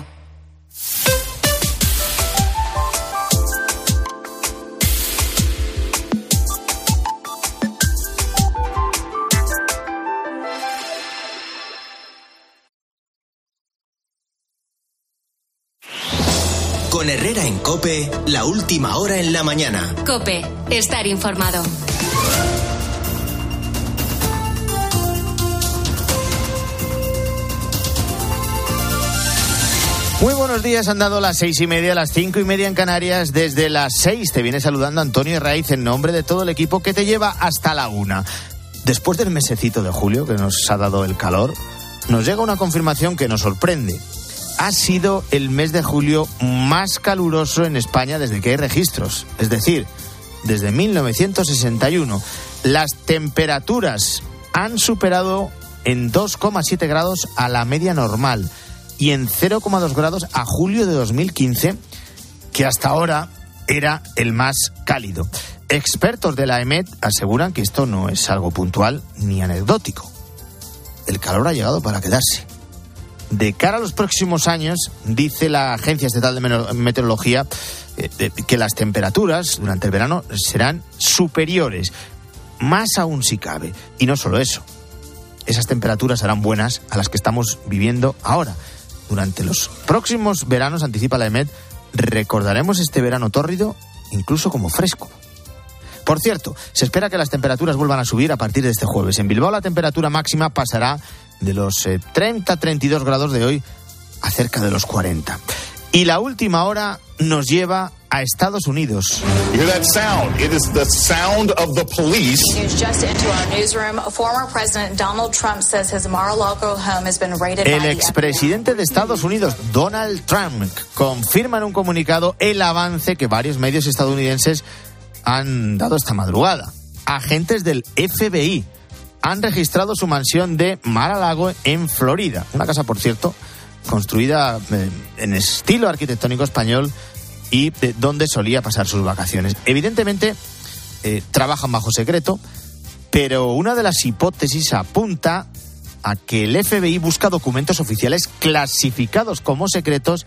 Con Herrera en COPE, la última hora en la mañana. COPE, estar informado. Muy buenos días, han dado las 6:30, las 5:30 en Canarias. Desde las 6 te viene saludando Antonio Herraiz en nombre de todo el equipo que te lleva hasta la 1. Después del mesecito de julio que nos ha dado el calor, nos llega una confirmación que nos sorprende. Ha sido el mes de julio más caluroso en España desde que hay registros, es decir, desde 1961. Las temperaturas han superado en 2,7 grados a la media normal y en 0,2 grados a julio de 2015, que hasta ahora era el más cálido. Expertos de la EMET aseguran que esto no es algo puntual ni anecdótico. El calor ha llegado para quedarse. De cara a los próximos años, dice la Agencia Estatal de Meteorología que las temperaturas durante el verano serán superiores, más aún si cabe. Y no solo eso, esas temperaturas serán buenas a las que estamos viviendo ahora. Durante los próximos veranos, anticipa la EMET, recordaremos este verano tórrido incluso como fresco. Por cierto, se espera que las temperaturas vuelvan a subir a partir de este jueves. En Bilbao la temperatura máxima pasará de los 30-32 grados de hoy a cerca de los 40. Y la última hora nos lleva a Estados Unidos. You hear that sound? It is the sound of the police. Just into our newsroom, former President Donald Trump says his Mar-a-Lago home has been raided El by the expresidente de Estados Unidos, Donald Trump, confirma en un comunicado el avance que varios medios estadounidenses han dado esta madrugada. Agentes del FBI han registrado su mansión de Mar-a-Lago en Florida. Una casa, por cierto, construida en estilo arquitectónico español y donde solía pasar sus vacaciones. Evidentemente, trabajan bajo secreto, pero una de las hipótesis apunta a que el FBI busca documentos oficiales clasificados como secretos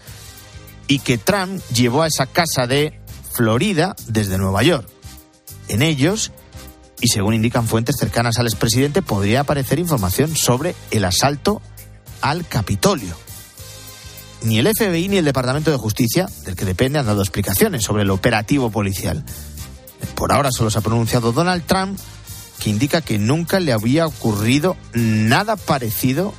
y que Trump llevó a esa casa de Florida desde Nueva York. En ellos, y según indican fuentes cercanas al expresidente, podría aparecer información sobre el asalto al Capitolio. Ni el FBI ni el Departamento de Justicia, del que depende, han dado explicaciones sobre el operativo policial. Por ahora solo se ha pronunciado Donald Trump, que indica que nunca le había ocurrido nada parecido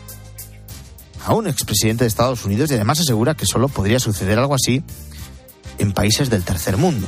a un expresidente de Estados Unidos y además asegura que solo podría suceder algo así en países del tercer mundo.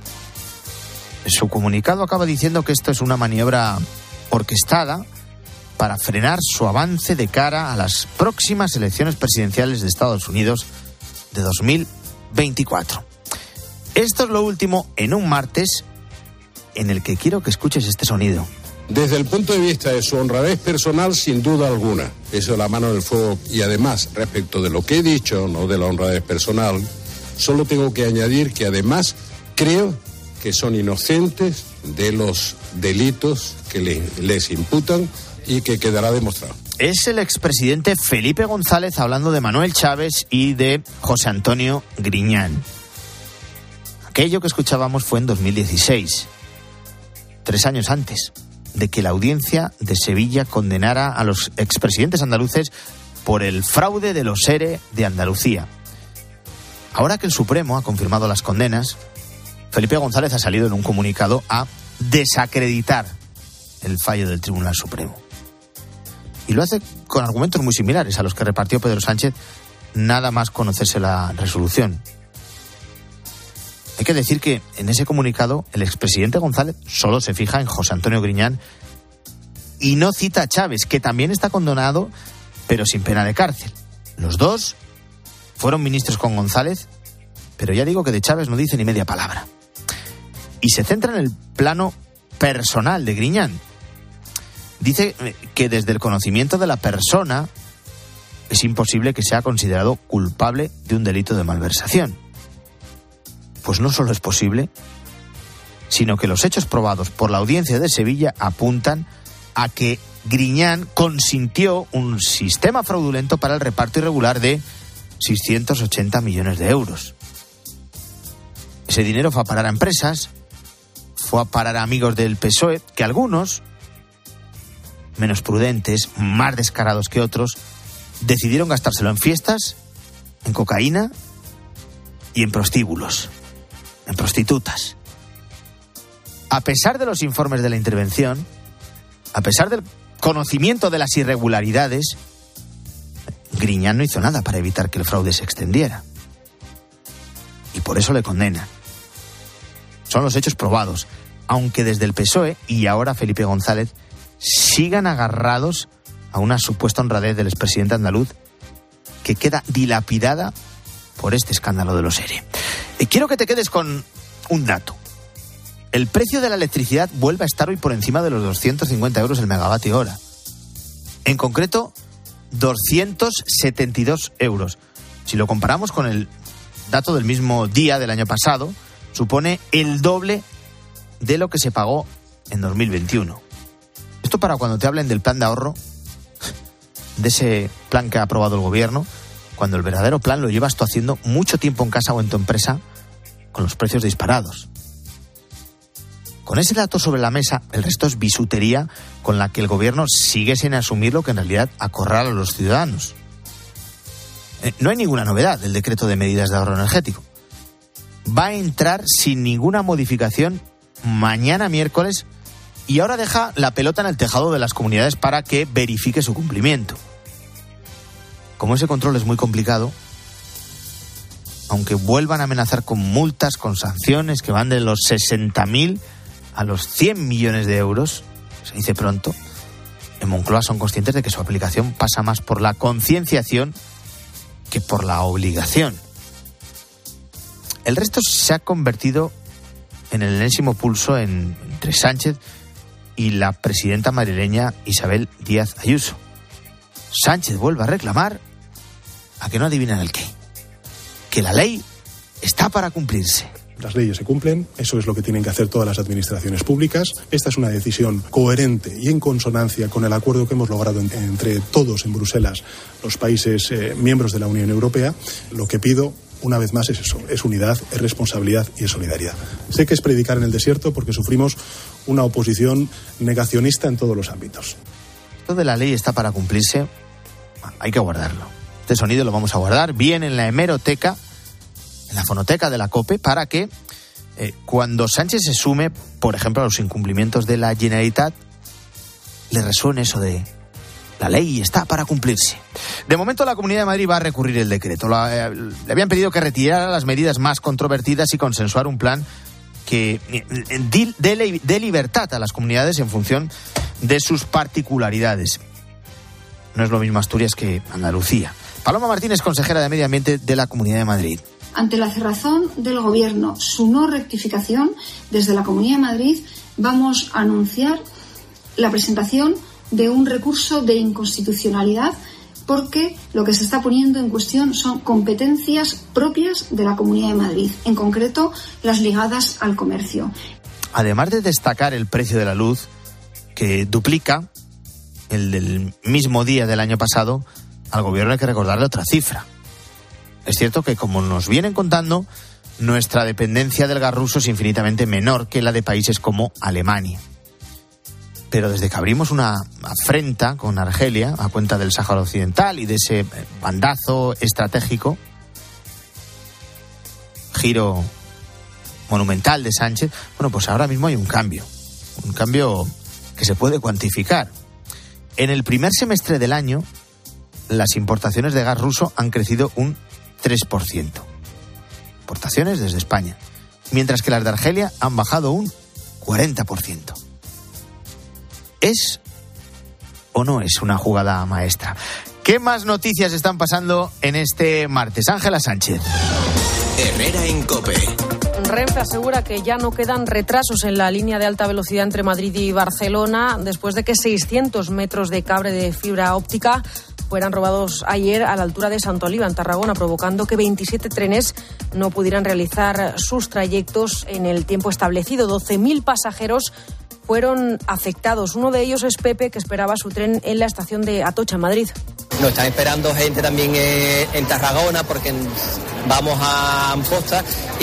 Su comunicado acaba diciendo que esto es una maniobra orquestada para frenar su avance de cara a las próximas elecciones presidenciales de Estados Unidos de 2024. Esto es lo último en un martes en el que quiero que escuches este sonido. Desde el punto de vista de su honradez personal, sin duda alguna, eso es la mano del fuego. Y además, respecto de lo que he dicho, no de la honradez personal, solo tengo que añadir que además creo que son inocentes de los delitos que les imputan y que quedará demostrado. Es el expresidente Felipe González hablando de Manuel Chávez y de José Antonio Griñán. Aquello que escuchábamos fue en 2016, 3 años antes de que la audiencia de Sevilla condenara a los expresidentes andaluces por el fraude de los ERE de Andalucía. Ahora que el Supremo ha confirmado las condenas, Felipe González ha salido en un comunicado a desacreditar el fallo del Tribunal Supremo. Y lo hace con argumentos muy similares a los que repartió Pedro Sánchez nada más conocerse la resolución. Hay que decir que en ese comunicado el expresidente González solo se fija en José Antonio Griñán y no cita a Chávez, que también está condenado, pero sin pena de cárcel. Los dos fueron ministros con González, pero ya digo que de Chávez no dice ni media palabra. Y se centra en el plano personal de Griñán. Dice que desde el conocimiento de la persona es imposible que sea considerado culpable de un delito de malversación. Pues no solo es posible, sino que los hechos probados por la Audiencia de Sevilla apuntan a que Griñán consintió un sistema fraudulento para el reparto irregular de 680 millones de euros. Ese dinero fue a parar a empresas, fue a parar a amigos del PSOE, que algunos, menos prudentes, más descarados que otros, decidieron gastárselo en fiestas, en cocaína y en prostíbulos, en prostitutas. A pesar de los informes de la intervención, a pesar del conocimiento de las irregularidades, Griñán no hizo nada para evitar que el fraude se extendiera. Y por eso le condenan. Son los hechos probados, aunque desde el PSOE y ahora Felipe González sigan agarrados a una supuesta honradez del expresidente andaluz que queda dilapidada por este escándalo de los ERE. Quiero que te quedes con un dato. El precio de la electricidad vuelve a estar hoy por encima de los 250 euros el megavatio hora. En concreto, 272 euros. Si lo comparamos con el dato del mismo día del año pasado, supone el doble de lo que se pagó en 2021. Esto para cuando te hablen del plan de ahorro, de ese plan que ha aprobado el gobierno, cuando el verdadero plan lo llevas tú haciendo mucho tiempo en casa o en tu empresa con los precios disparados. Con ese dato sobre la mesa, el resto es bisutería con la que el gobierno sigue sin asumir lo que en realidad acorrala a los ciudadanos. No hay ninguna novedad del decreto de medidas de ahorro energético. Va a entrar sin ninguna modificación mañana miércoles y ahora deja la pelota en el tejado de las comunidades para que verifique su cumplimiento. Como ese control es muy complicado, aunque vuelvan a amenazar con multas, con sanciones que van de los 60.000 a los 100 millones de euros, se dice pronto, en Moncloa son conscientes de que su aplicación pasa más por la concienciación que por la obligación. El resto se ha convertido en el enésimo pulso entre Sánchez y la presidenta madrileña Isabel Díaz Ayuso. Sánchez vuelve a reclamar, a que no adivinan el qué, que la ley está para cumplirse. Las leyes se cumplen, eso es lo que tienen que hacer todas las administraciones públicas. Esta es una decisión coherente y en consonancia con el acuerdo que hemos logrado entre todos en Bruselas, los países miembros de la Unión Europea. Lo que pido, una vez más, es eso, es unidad, es responsabilidad y es solidaridad. Sé que es predicar en el desierto porque sufrimos una oposición negacionista en todos los ámbitos. Esto de la ley está para cumplirse, hay que guardarlo. Este sonido lo vamos a guardar bien en la hemeroteca, en la fonoteca de la COPE, para que cuando Sánchez se sume, por ejemplo, a los incumplimientos de la Generalitat, le resuene eso de la ley está para cumplirse. De momento la Comunidad de Madrid va a recurrir el decreto. Le habían pedido que retirara las medidas más controvertidas y consensuar un plan que dé libertad a las comunidades en función de sus particularidades. No es lo mismo Asturias que Andalucía. Paloma Martínez, consejera de Medio Ambiente de la Comunidad de Madrid. Ante la cerrazón del Gobierno, su no rectificación, desde la Comunidad de Madrid vamos a anunciar la presentación de un recurso de inconstitucionalidad porque lo que se está poniendo en cuestión son competencias propias de la Comunidad de Madrid, en concreto las ligadas al comercio. Además de destacar el precio de la luz, que duplica el del mismo día del año pasado, al Gobierno hay que recordarle otra cifra. Es cierto que, como nos vienen contando, nuestra dependencia del gas ruso es infinitamente menor que la de países como Alemania. Pero desde que abrimos una afrenta con Argelia, a cuenta del Sáhara Occidental y de ese bandazo estratégico, giro monumental de Sánchez, bueno, pues ahora mismo hay un cambio que se puede cuantificar. En el primer semestre del año, las importaciones de gas ruso han crecido un 3%. Importaciones desde España. Mientras que las de Argelia han bajado un 40%. Es o no es una jugada maestra. ¿Qué más noticias están pasando en este martes? Ángela Sánchez. Herrera en COPE. Renfe asegura que ya no quedan retrasos en la línea de alta velocidad entre Madrid y Barcelona después de que 600 metros de cable de fibra óptica fueran robados ayer a la altura de Santoliva, en Tarragona, provocando que 27 trenes no pudieran realizar sus trayectos en el tiempo establecido. 12.000 pasajeros fueron afectados. Uno de ellos es Pepe, que esperaba su tren en la estación de Atocha, en Madrid. Nos están esperando gente también en Tarragona porque vamos a Amposta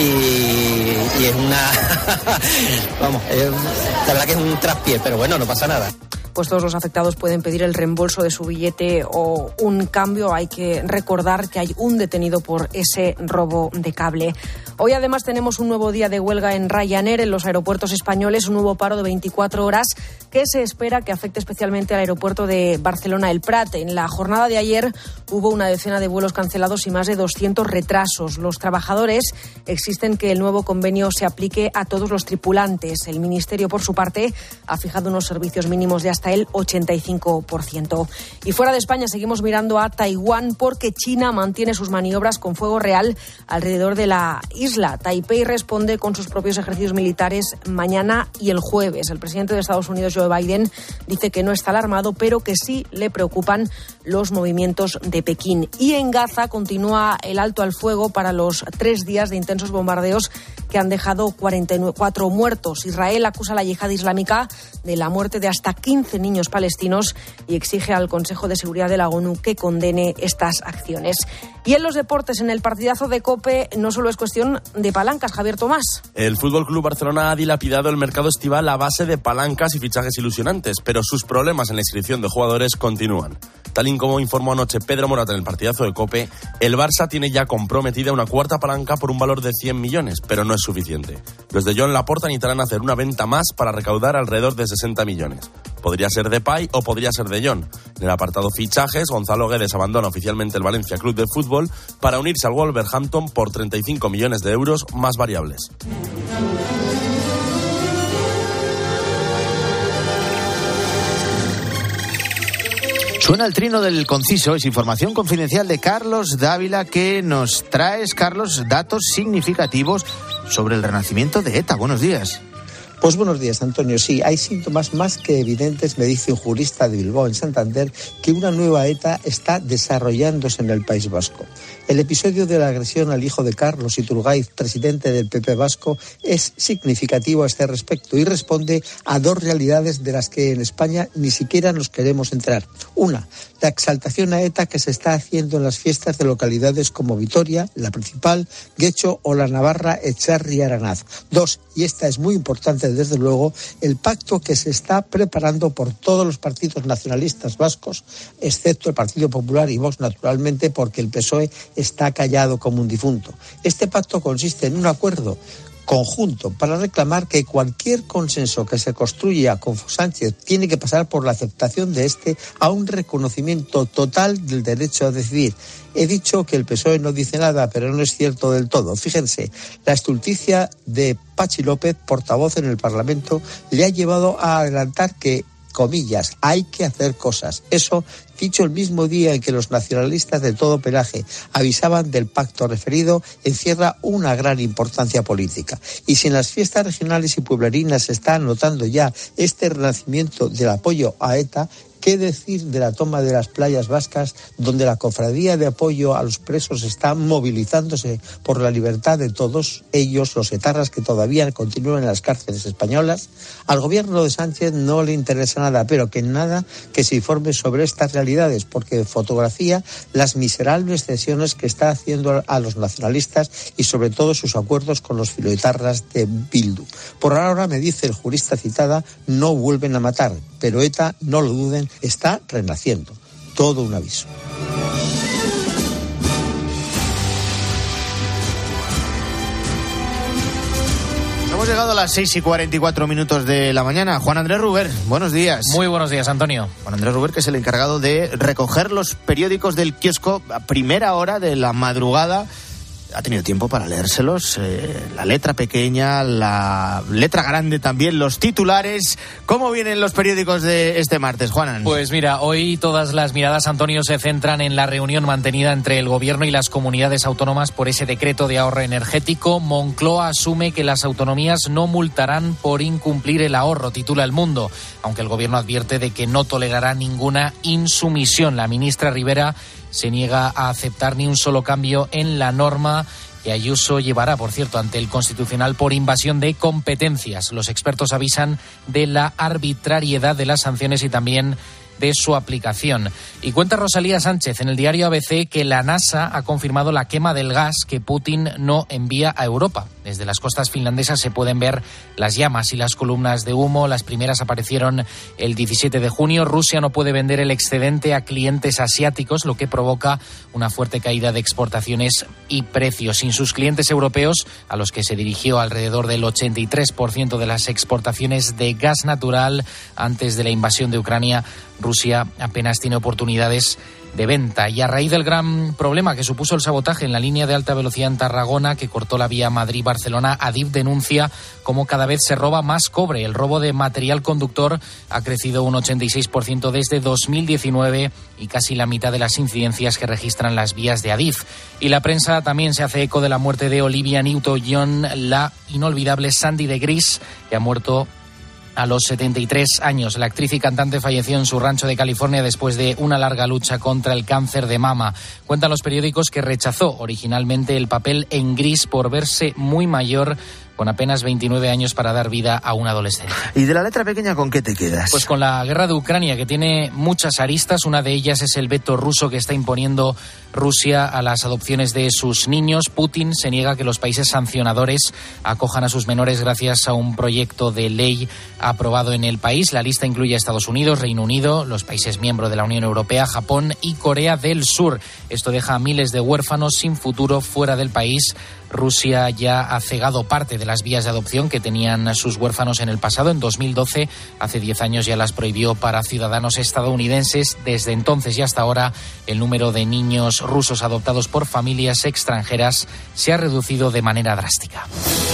y es una... vamos, la verdad que es un traspié, pero bueno, no pasa nada. Pues todos los afectados pueden pedir el reembolso de su billete o un cambio. Hay que recordar que hay un detenido por ese robo de cable. Hoy además tenemos un nuevo día de huelga en Ryanair en los aeropuertos españoles, un nuevo paro de 24 horas que se espera que afecte especialmente al aeropuerto de Barcelona El Prat. En la jornada de ayer hubo una decena de vuelos cancelados y más de 200 retrasos. Los trabajadores exigen que el nuevo convenio se aplique a todos los tripulantes. El Ministerio, por su parte, ha fijado unos servicios mínimos de hasta el 85%. Y fuera de España seguimos mirando a Taiwán porque China mantiene sus maniobras con fuego real alrededor de la isla. Taipei responde con sus propios ejercicios militares mañana y el jueves. El presidente de Estados Unidos, Joe Biden, dice que no está alarmado, pero que sí le preocupan los movimientos de Pekín. Y en Gaza continúa el alto al fuego para los 3 días de intensos bombardeos que han dejado 44 muertos. Israel acusa a la yihad islámica de la muerte de hasta 15 niños palestinos y exige al Consejo de Seguridad de la ONU que condene estas acciones. Y en los deportes, en el partidazo de COPE, no solo es cuestión de palancas, Javier Tomás. El Fútbol Club Barcelona ha dilapidado el mercado estival a base de palancas y fichajes ilusionantes, pero sus problemas en la inscripción de jugadores continúan. Tal y como informó anoche Pedro Morata en el partidazo de COPE, el Barça tiene ya comprometida una cuarta palanca por un valor de 100 millones, pero no es suficiente. Los de Joan Laporta necesitarán hacer una venta más para recaudar alrededor de 60 millones. Podría ser Depay o podría ser De Jong. En el apartado fichajes, Gonzalo Guedes abandona oficialmente el Valencia Club de Fútbol para unirse al Wolverhampton por 35 millones de euros más variables. Suena el trino del conciso, es información confidencial de Carlos Dávila que nos traes, Carlos, datos significativos sobre el renacimiento de ETA. Buenos días. Pues buenos días, Antonio. Sí, hay síntomas más que evidentes, me dice un jurista de Bilbao, en Santander, que una nueva ETA está desarrollándose en el País Vasco. El episodio de la agresión al hijo de Carlos Iturgaiz, presidente del PP vasco, es significativo a este respecto y responde a 2 realidades de las que en España ni siquiera nos queremos enterar. Una, la exaltación a ETA que se está haciendo en las fiestas de localidades como Vitoria, la principal, Guecho o la navarra Echarri Aranaz. 2, y esta es muy importante desde luego, el pacto que se está preparando por todos los partidos nacionalistas vascos, excepto el Partido Popular y Vox, naturalmente, porque el PSOE está callado como un difunto. Este pacto consiste en un acuerdo conjunto para reclamar que cualquier consenso que se construya con Sánchez tiene que pasar por la aceptación de este a un reconocimiento total del derecho a decidir. He dicho que el PSOE no dice nada, pero no es cierto del todo. Fíjense, la estulticia de Pachi López, portavoz en el Parlamento, le ha llevado a adelantar que, comillas, hay que hacer cosas. Eso dicho el mismo día en que los nacionalistas de todo pelaje avisaban del pacto referido, encierra una gran importancia política. Y si en las fiestas regionales y pueblerinas se está notando ya este renacimiento del apoyo a ETA, ¿qué decir de la toma de las playas vascas, donde la cofradía de apoyo a los presos está movilizándose por la libertad de todos ellos, los etarras que todavía continúan en las cárceles españolas? Al gobierno de Sánchez no le interesa nada, pero que nada que se informe sobre estas realidades, porque fotografía las miserables cesiones que está haciendo a los nacionalistas y sobre todo sus acuerdos con los filoetarras de Bildu. Por ahora, me dice el jurista citada, no vuelven a matar, pero ETA, no lo duden, está renaciendo. Todo un aviso. Hemos llegado a las 6:44 de la mañana. Juan Andrés Ruber, buenos días. Muy buenos días, Antonio. Juan Andrés Ruber, que es el encargado de recoger los periódicos del kiosco a primera hora de la madrugada. ha tenido tiempo para leérselos, la letra pequeña, la letra grande también, los titulares. ¿Cómo vienen los periódicos de este martes, Juanan? Pues mira, hoy todas las miradas, Antonio, se centran en la reunión mantenida entre el Gobierno y las comunidades autónomas por ese decreto de ahorro energético. Moncloa asume que las autonomías no multarán por incumplir el ahorro, titula El Mundo, aunque el Gobierno advierte de que no tolerará ninguna insumisión. La ministra Rivera se niega a aceptar ni un solo cambio en la norma que Ayuso llevará, por cierto, ante el Constitucional por invasión de competencias. Los expertos avisan de la arbitrariedad de las sanciones y también de su aplicación. Y cuenta Rosalía Sánchez en el diario ABC que la NASA ha confirmado la quema del gas que Putin no envía a Europa. Desde las costas finlandesas se pueden ver las llamas y las columnas de humo. Las primeras aparecieron el 17 de junio. Rusia no puede vender el excedente a clientes asiáticos, lo que provoca una fuerte caída de exportaciones y precios. Sin sus clientes europeos, a los que se dirigió alrededor del 83% de las exportaciones de gas natural antes de la invasión de Ucrania, Rusia apenas tiene oportunidades de venta. Y a raíz del gran problema que supuso el sabotaje en la línea de alta velocidad en Tarragona, que cortó la vía Madrid-Barcelona, Adif denuncia cómo cada vez se roba más cobre. El robo de material conductor ha crecido un 86% desde 2019 y casi la mitad de las incidencias que registran las vías de Adif. Y la prensa también se hace eco de la muerte de Olivia Newton-John, la inolvidable Sandy de Gris, que ha muerto a los 73 años. La actriz y cantante falleció en su rancho de California después de una larga lucha contra el cáncer de mama. Cuentan los periódicos que rechazó originalmente el papel en Gris por verse muy mayor, con apenas 29 años, para dar vida a un adolescente. ¿Y de la letra pequeña con qué te quedas? Pues con la guerra de Ucrania, que tiene muchas aristas. Una de ellas es el veto ruso que está imponiendo Rusia a las adopciones de sus niños. Putin se niega a que los países sancionadores acojan a sus menores gracias a un proyecto de ley aprobado en el país. La lista incluye a Estados Unidos, Reino Unido, los países miembros de la Unión Europea, Japón y Corea del Sur. Esto deja a miles de huérfanos sin futuro fuera del país. Rusia ya ha cegado parte de las vías de adopción que tenían sus huérfanos en el pasado. En 2012, hace 10 años, ya las prohibió para ciudadanos estadounidenses. Desde entonces y hasta ahora, el número de niños rusos adoptados por familias extranjeras se ha reducido de manera drástica.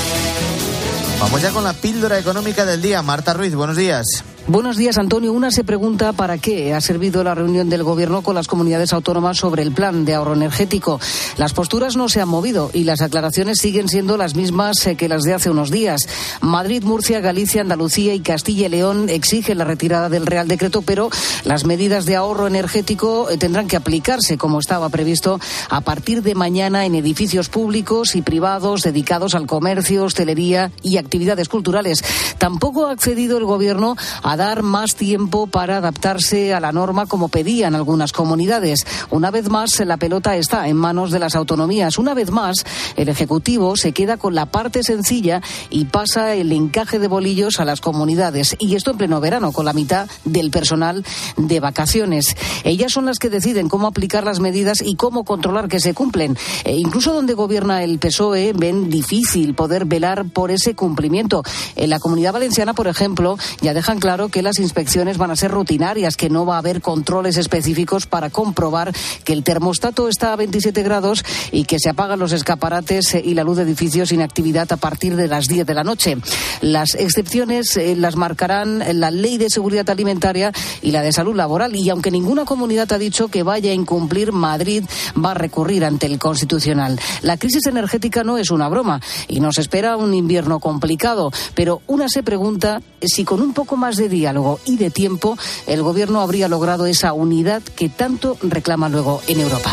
Vamos ya con la píldora económica del día. Marta Ruiz, buenos días. Buenos días, Antonio. Una se pregunta para qué ha servido la reunión del Gobierno con las comunidades autónomas sobre el plan de ahorro energético. Las posturas no se han movido y las aclaraciones siguen siendo las mismas que las de hace unos días. Madrid, Murcia, Galicia, Andalucía y Castilla y León exigen la retirada del Real Decreto, pero las medidas de ahorro energético tendrán que aplicarse, como estaba previsto, a partir de mañana en edificios públicos y privados dedicados al comercio, hostelería y actividades culturales. Tampoco ha accedido el Gobierno a dar más tiempo para adaptarse a la norma, como pedían algunas comunidades. Una vez más, la pelota está en manos de las autonomías. Una vez más, el Ejecutivo se queda con la parte sencilla y pasa el encaje de bolillos a las comunidades. Y esto en pleno verano, con la mitad del personal de vacaciones. Ellas son las que deciden cómo aplicar las medidas y cómo controlar que se cumplen. Incluso donde gobierna el PSOE, ven difícil poder velar por ese cumplimiento. En la Comunidad Valenciana, por ejemplo, ya dejan claro que las inspecciones van a ser rutinarias, que no va a haber controles específicos para comprobar que el termostato está a 27 grados y que se apagan los escaparates y la luz de edificios sin actividad a partir de las 10 de la noche. Las excepciones las marcarán la Ley de Seguridad Alimentaria y la de Salud Laboral. Y aunque ninguna comunidad ha dicho que vaya a incumplir, Madrid va a recurrir ante el Constitucional. La crisis energética no es una broma y nos espera un invierno complicado, pero una se pregunta si con un poco más de diálogo y de tiempo el Gobierno habría logrado esa unidad que tanto reclama luego en Europa.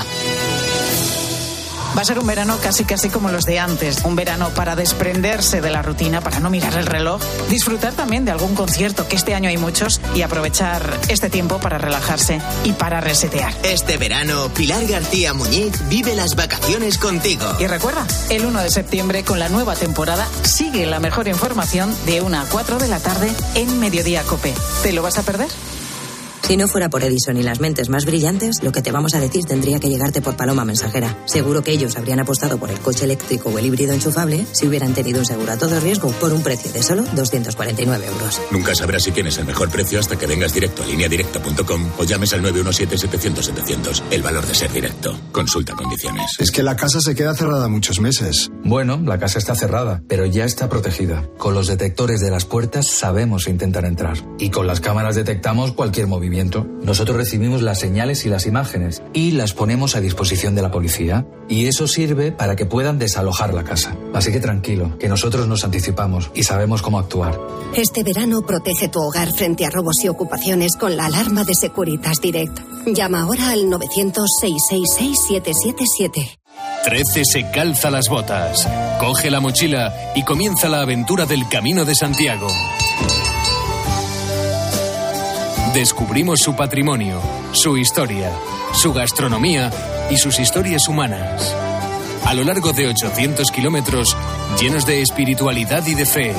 Va a ser un verano casi como los de antes. Un verano para desprenderse de la rutina, para no mirar el reloj, disfrutar también de algún concierto, que este año hay muchos, y aprovechar este tiempo para relajarse y para resetear. Este verano, Pilar García Muñiz vive las vacaciones contigo. Y recuerda, el 1 de septiembre, con la nueva temporada, sigue la mejor información de 1 a 4 de la tarde en Mediodía COPE. ¿Te lo vas a perder? Si no fuera por Edison y las mentes más brillantes, lo que te vamos a decir tendría que llegarte por paloma mensajera. Seguro que ellos habrían apostado por el coche eléctrico o el híbrido enchufable si hubieran tenido un seguro a todo riesgo por un precio de solo 249 euros. Nunca sabrás si tienes el mejor precio hasta que vengas directo a lineadirecta.com o llames al 917-700-700. El valor de ser directo. Consulta condiciones. Es que la casa se queda cerrada muchos meses. Bueno, la casa está cerrada, pero ya está protegida. Con los detectores de las puertas sabemos intentar entrar. Y con las cámaras detectamos cualquier movimiento. Nosotros recibimos las señales y las imágenes y las ponemos a disposición de la policía. Y eso sirve para que puedan desalojar la casa. Así que tranquilo, que nosotros nos anticipamos y sabemos cómo actuar. Este verano protege tu hogar frente a robos y ocupaciones con la alarma de Securitas Direct. Llama ahora al 900-666-777. 13 se calza las botas, coge la mochila y comienza la aventura del Camino de Santiago. Descubrimos su patrimonio, su historia, su gastronomía y sus historias humanas. A lo largo de 800 kilómetros llenos de espiritualidad y de fe.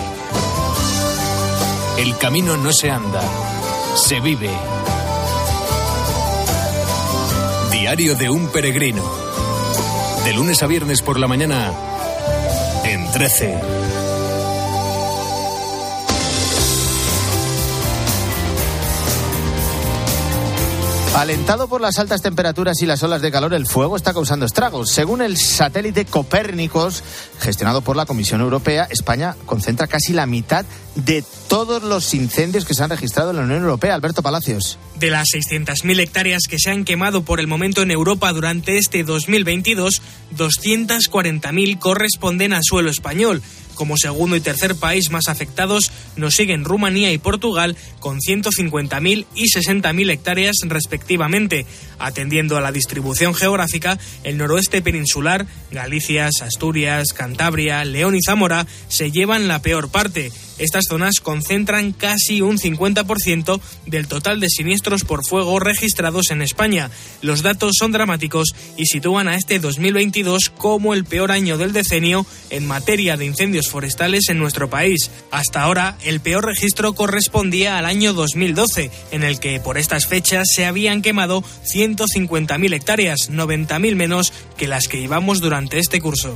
El camino no se anda, se vive. Diario de un peregrino. De lunes a viernes por la mañana, en 13. Alentado por las altas temperaturas y las olas de calor, el fuego está causando estragos. Según el satélite Copérnicos, gestionado por la Comisión Europea, España concentra casi la mitad de todos los incendios que se han registrado en la Unión Europea. Alberto Palacios. De las 600.000 hectáreas que se han quemado por el momento en Europa durante este 2022, 240.000 corresponden a suelo español. Como segundo y tercer país más afectados nos siguen Rumanía y Portugal con 150.000 y 60.000 hectáreas respectivamente. Atendiendo a la distribución geográfica, el noroeste peninsular, Galicia, Asturias, Cantabria, León y Zamora se llevan la peor parte. Estas zonas concentran casi un 50% del total de siniestros por fuego registrados en España. Los datos son dramáticos y sitúan a este 2022 como el peor año del decenio en materia de incendios forestales en nuestro país. Hasta ahora, el peor registro correspondía al año 2012, en el que por estas fechas se habían quemado 150.000 hectáreas, 90.000 menos que las que llevamos durante este curso.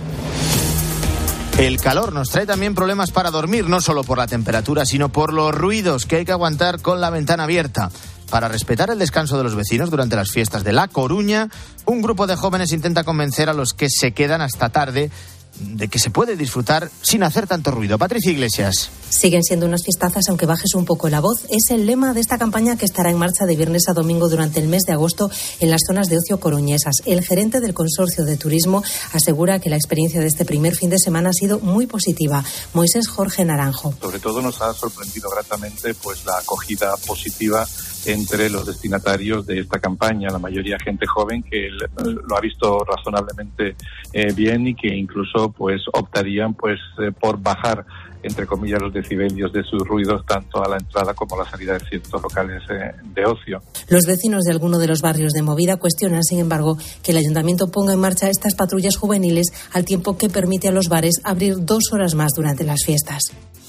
El calor nos trae también problemas para dormir, no solo por la temperatura, sino por los ruidos que hay que aguantar con la ventana abierta. Para respetar el descanso de los vecinos durante las fiestas de La Coruña, un grupo de jóvenes intenta convencer a los que se quedan hasta tarde de que se puede disfrutar sin hacer tanto ruido. Patricia Iglesias. Siguen siendo unas fiestazas aunque bajes un poco la voz. Es el lema de esta campaña que estará en marcha de viernes a domingo durante el mes de agosto en las zonas de ocio coruñesas. El gerente del Consorcio de Turismo asegura que la experiencia de este primer fin de semana ha sido muy positiva. Moisés Jorge Naranjo. Sobre todo nos ha sorprendido gratamente la acogida positiva entre los destinatarios de esta campaña, la mayoría gente joven que lo ha visto razonablemente bien y que incluso optarían por bajar entre comillas los decibelios de sus ruidos tanto a la entrada como a la salida de ciertos locales de ocio. Los vecinos de alguno de los barrios de Movida cuestionan, sin embargo, que el ayuntamiento ponga en marcha estas patrullas juveniles al tiempo que permite a los bares abrir 2 horas más durante las fiestas.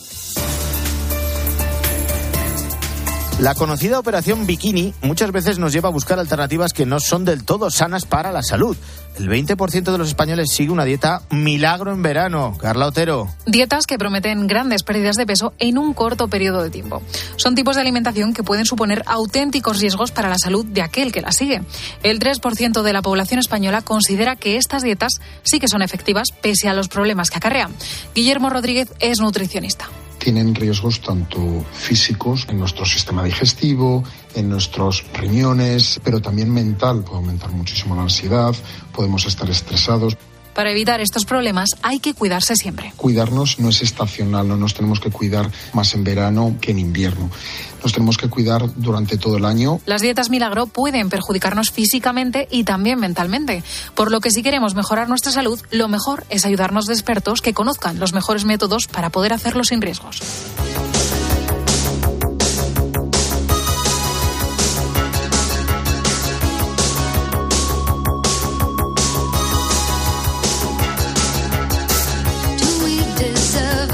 La conocida operación Bikini muchas veces nos lleva a buscar alternativas que no son del todo sanas para la salud. El 20% de los españoles sigue una dieta milagro en verano. Carla Otero. Dietas que prometen grandes pérdidas de peso en un corto periodo de tiempo. Son tipos de alimentación que pueden suponer auténticos riesgos para la salud de aquel que la sigue. El 3% de la población española considera que estas dietas sí que son efectivas pese a los problemas que acarrean. Guillermo Rodríguez es nutricionista. Tienen riesgos tanto físicos en nuestro sistema digestivo, en nuestros riñones, pero también mental. Puede aumentar muchísimo la ansiedad, podemos estar estresados. Para evitar estos problemas hay que cuidarse siempre. Cuidarnos no es estacional, no nos tenemos que cuidar más en verano que en invierno. Nos tenemos que cuidar durante todo el año. Las dietas milagro pueden perjudicarnos físicamente y también mentalmente. Por lo que si queremos mejorar nuestra salud, lo mejor es ayudarnos de expertos que conozcan los mejores métodos para poder hacerlo sin riesgos.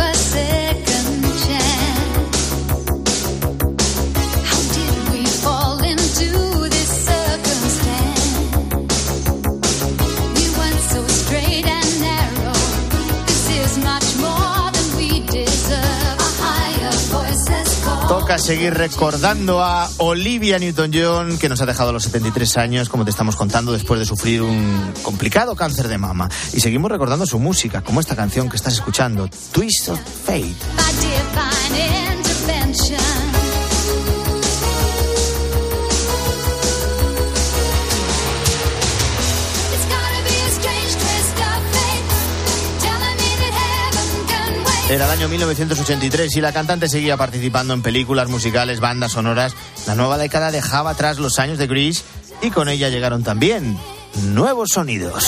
Fall toca seguir recordando a Olivia Newton-John, que nos ha dejado a los 73 años, como te estamos contando, después de sufrir un complicado cáncer de mama. Y seguimos recordando su música, como esta canción que estás escuchando, Twist of Fate. Era el año 1983 y la cantante seguía participando en películas, musicales, bandas sonoras. La nueva década dejaba atrás los años de Grease y con ella llegaron también nuevos sonidos.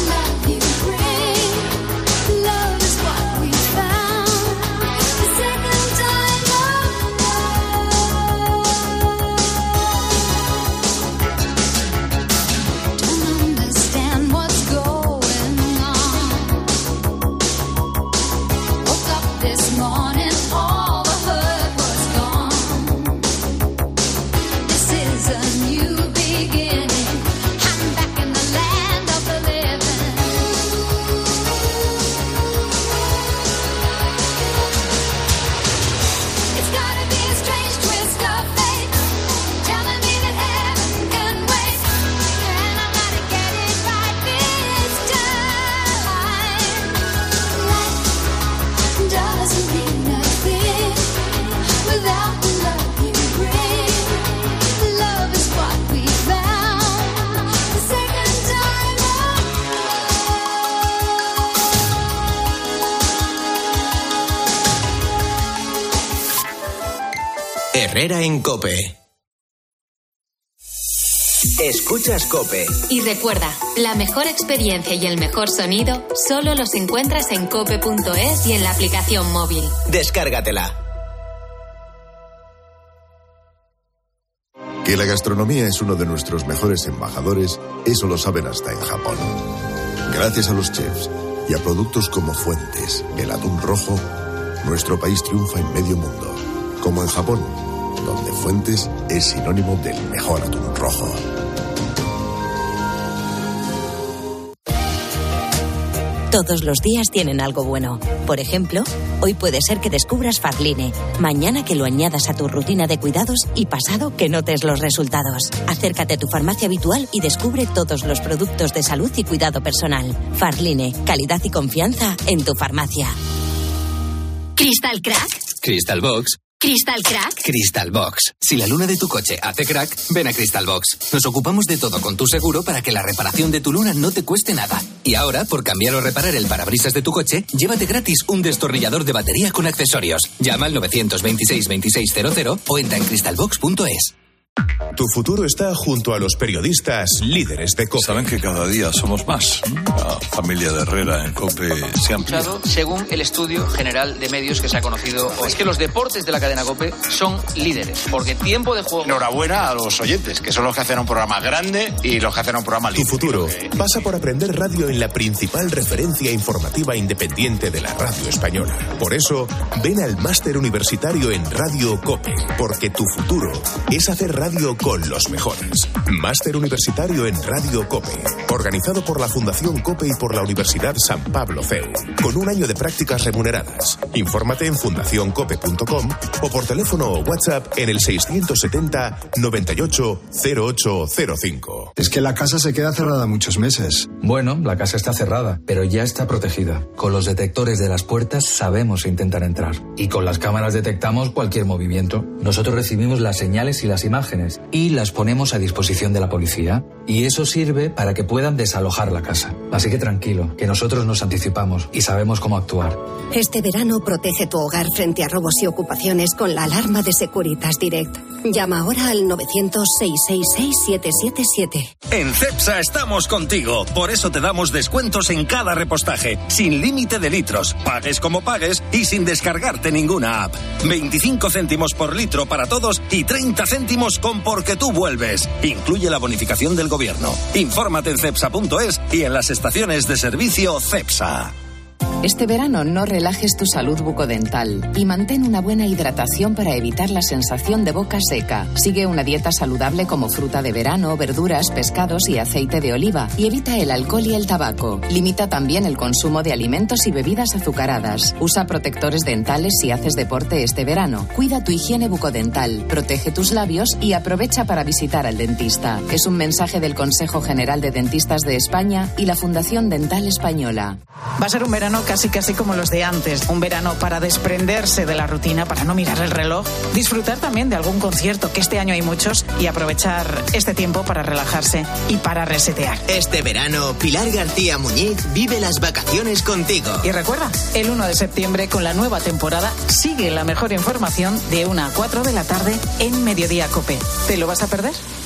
Herrera en COPE. Escuchas COPE. Y recuerda, la mejor experiencia y el mejor sonido solo los encuentras en cope.es y en la aplicación móvil. Descárgatela. Que la gastronomía es uno de nuestros mejores embajadores, eso lo saben hasta en Japón. Gracias a los chefs y a productos como Fuentes, el atún rojo, nuestro país triunfa en medio mundo. Como en Japón, donde Fuentes es sinónimo del mejor atún rojo. Todos los días tienen algo bueno. Por ejemplo, hoy puede ser que descubras Farline, mañana que lo añadas a tu rutina de cuidados y pasado que notes los resultados. Acércate a tu farmacia habitual y descubre todos los productos de salud y cuidado personal. Farline, calidad y confianza en tu farmacia. ¿Crystal Crack? Crystal Box. ¿Crystal Crack? Crystal Box. Si la luna de tu coche hace crack, ven a Crystal Box. Nos ocupamos de todo con tu seguro para que la reparación de tu luna no te cueste nada. Y ahora, por cambiar o reparar el parabrisas de tu coche, llévate gratis un destornillador de batería con accesorios. Llama al 926 2600 o entra en crystalbox.es. Tu futuro está junto a los periodistas líderes de COPE. Saben que cada día somos más. La familia de Herrera en COPE se ha ampliado. Según el estudio general de medios que se ha conocido, es que los deportes de la cadena COPE son líderes, porque tiempo de juego... Enhorabuena a los oyentes, que son los que hacen un programa grande y los que hacen un programa líder. Tu futuro pasa por aprender radio en la principal referencia informativa independiente de la radio española. Por eso, ven al máster universitario en Radio COPE, porque tu futuro es hacer radio con los mejores. Máster universitario en Radio COPE, organizado por la Fundación COPE y por la Universidad San Pablo CEU, con un año de prácticas remuneradas. Infórmate en fundacioncope.com o por teléfono o WhatsApp en el 670 98 0805. Es que la casa se queda cerrada muchos meses. Bueno, la casa está cerrada, pero ya está protegida. Con los detectores de las puertas sabemos intentar entrar. Y con las cámaras detectamos cualquier movimiento. Nosotros recibimos las señales y las imágenes y las ponemos a disposición de la policía. Y eso sirve para que puedan desalojar la casa. Así que tranquilo, que nosotros nos anticipamos y sabemos cómo actuar. Este verano protege tu hogar frente a robos y ocupaciones con la alarma de Securitas Direct. Llama ahora al 900-666-777. En Cepsa estamos contigo. Por eso te damos descuentos en cada repostaje, sin límite de litros, pagues como pagues y sin descargarte ninguna app. 25 céntimos por litro para todos y 30 céntimos con Porque tú vuelves. Incluye la bonificación del gobierno. Infórmate en cepsa.es y en las estaciones de servicio Cepsa. Este verano no relajes tu salud bucodental y mantén una buena hidratación para evitar la sensación de boca seca. Sigue una dieta saludable como fruta de verano, verduras, pescados y aceite de oliva y evita el alcohol y el tabaco. Limita también el consumo de alimentos y bebidas azucaradas. Usa protectores dentales si haces deporte este verano. Cuida tu higiene bucodental, protege tus labios y aprovecha para visitar al dentista. Es un mensaje del Consejo General de Dentistas de España y la Fundación Dental Española. Va a ser un verano casi como los de antes. Un verano para desprenderse de la rutina, para no mirar el reloj, disfrutar también de algún concierto, que este año hay muchos, y aprovechar este tiempo para relajarse y para resetear. Este verano, Pilar García Muñiz vive las vacaciones contigo. Y recuerda, el 1 de septiembre con la nueva temporada sigue la mejor información de 1 a 4 de la tarde en Mediodía COPE. ¿Te lo vas a perder?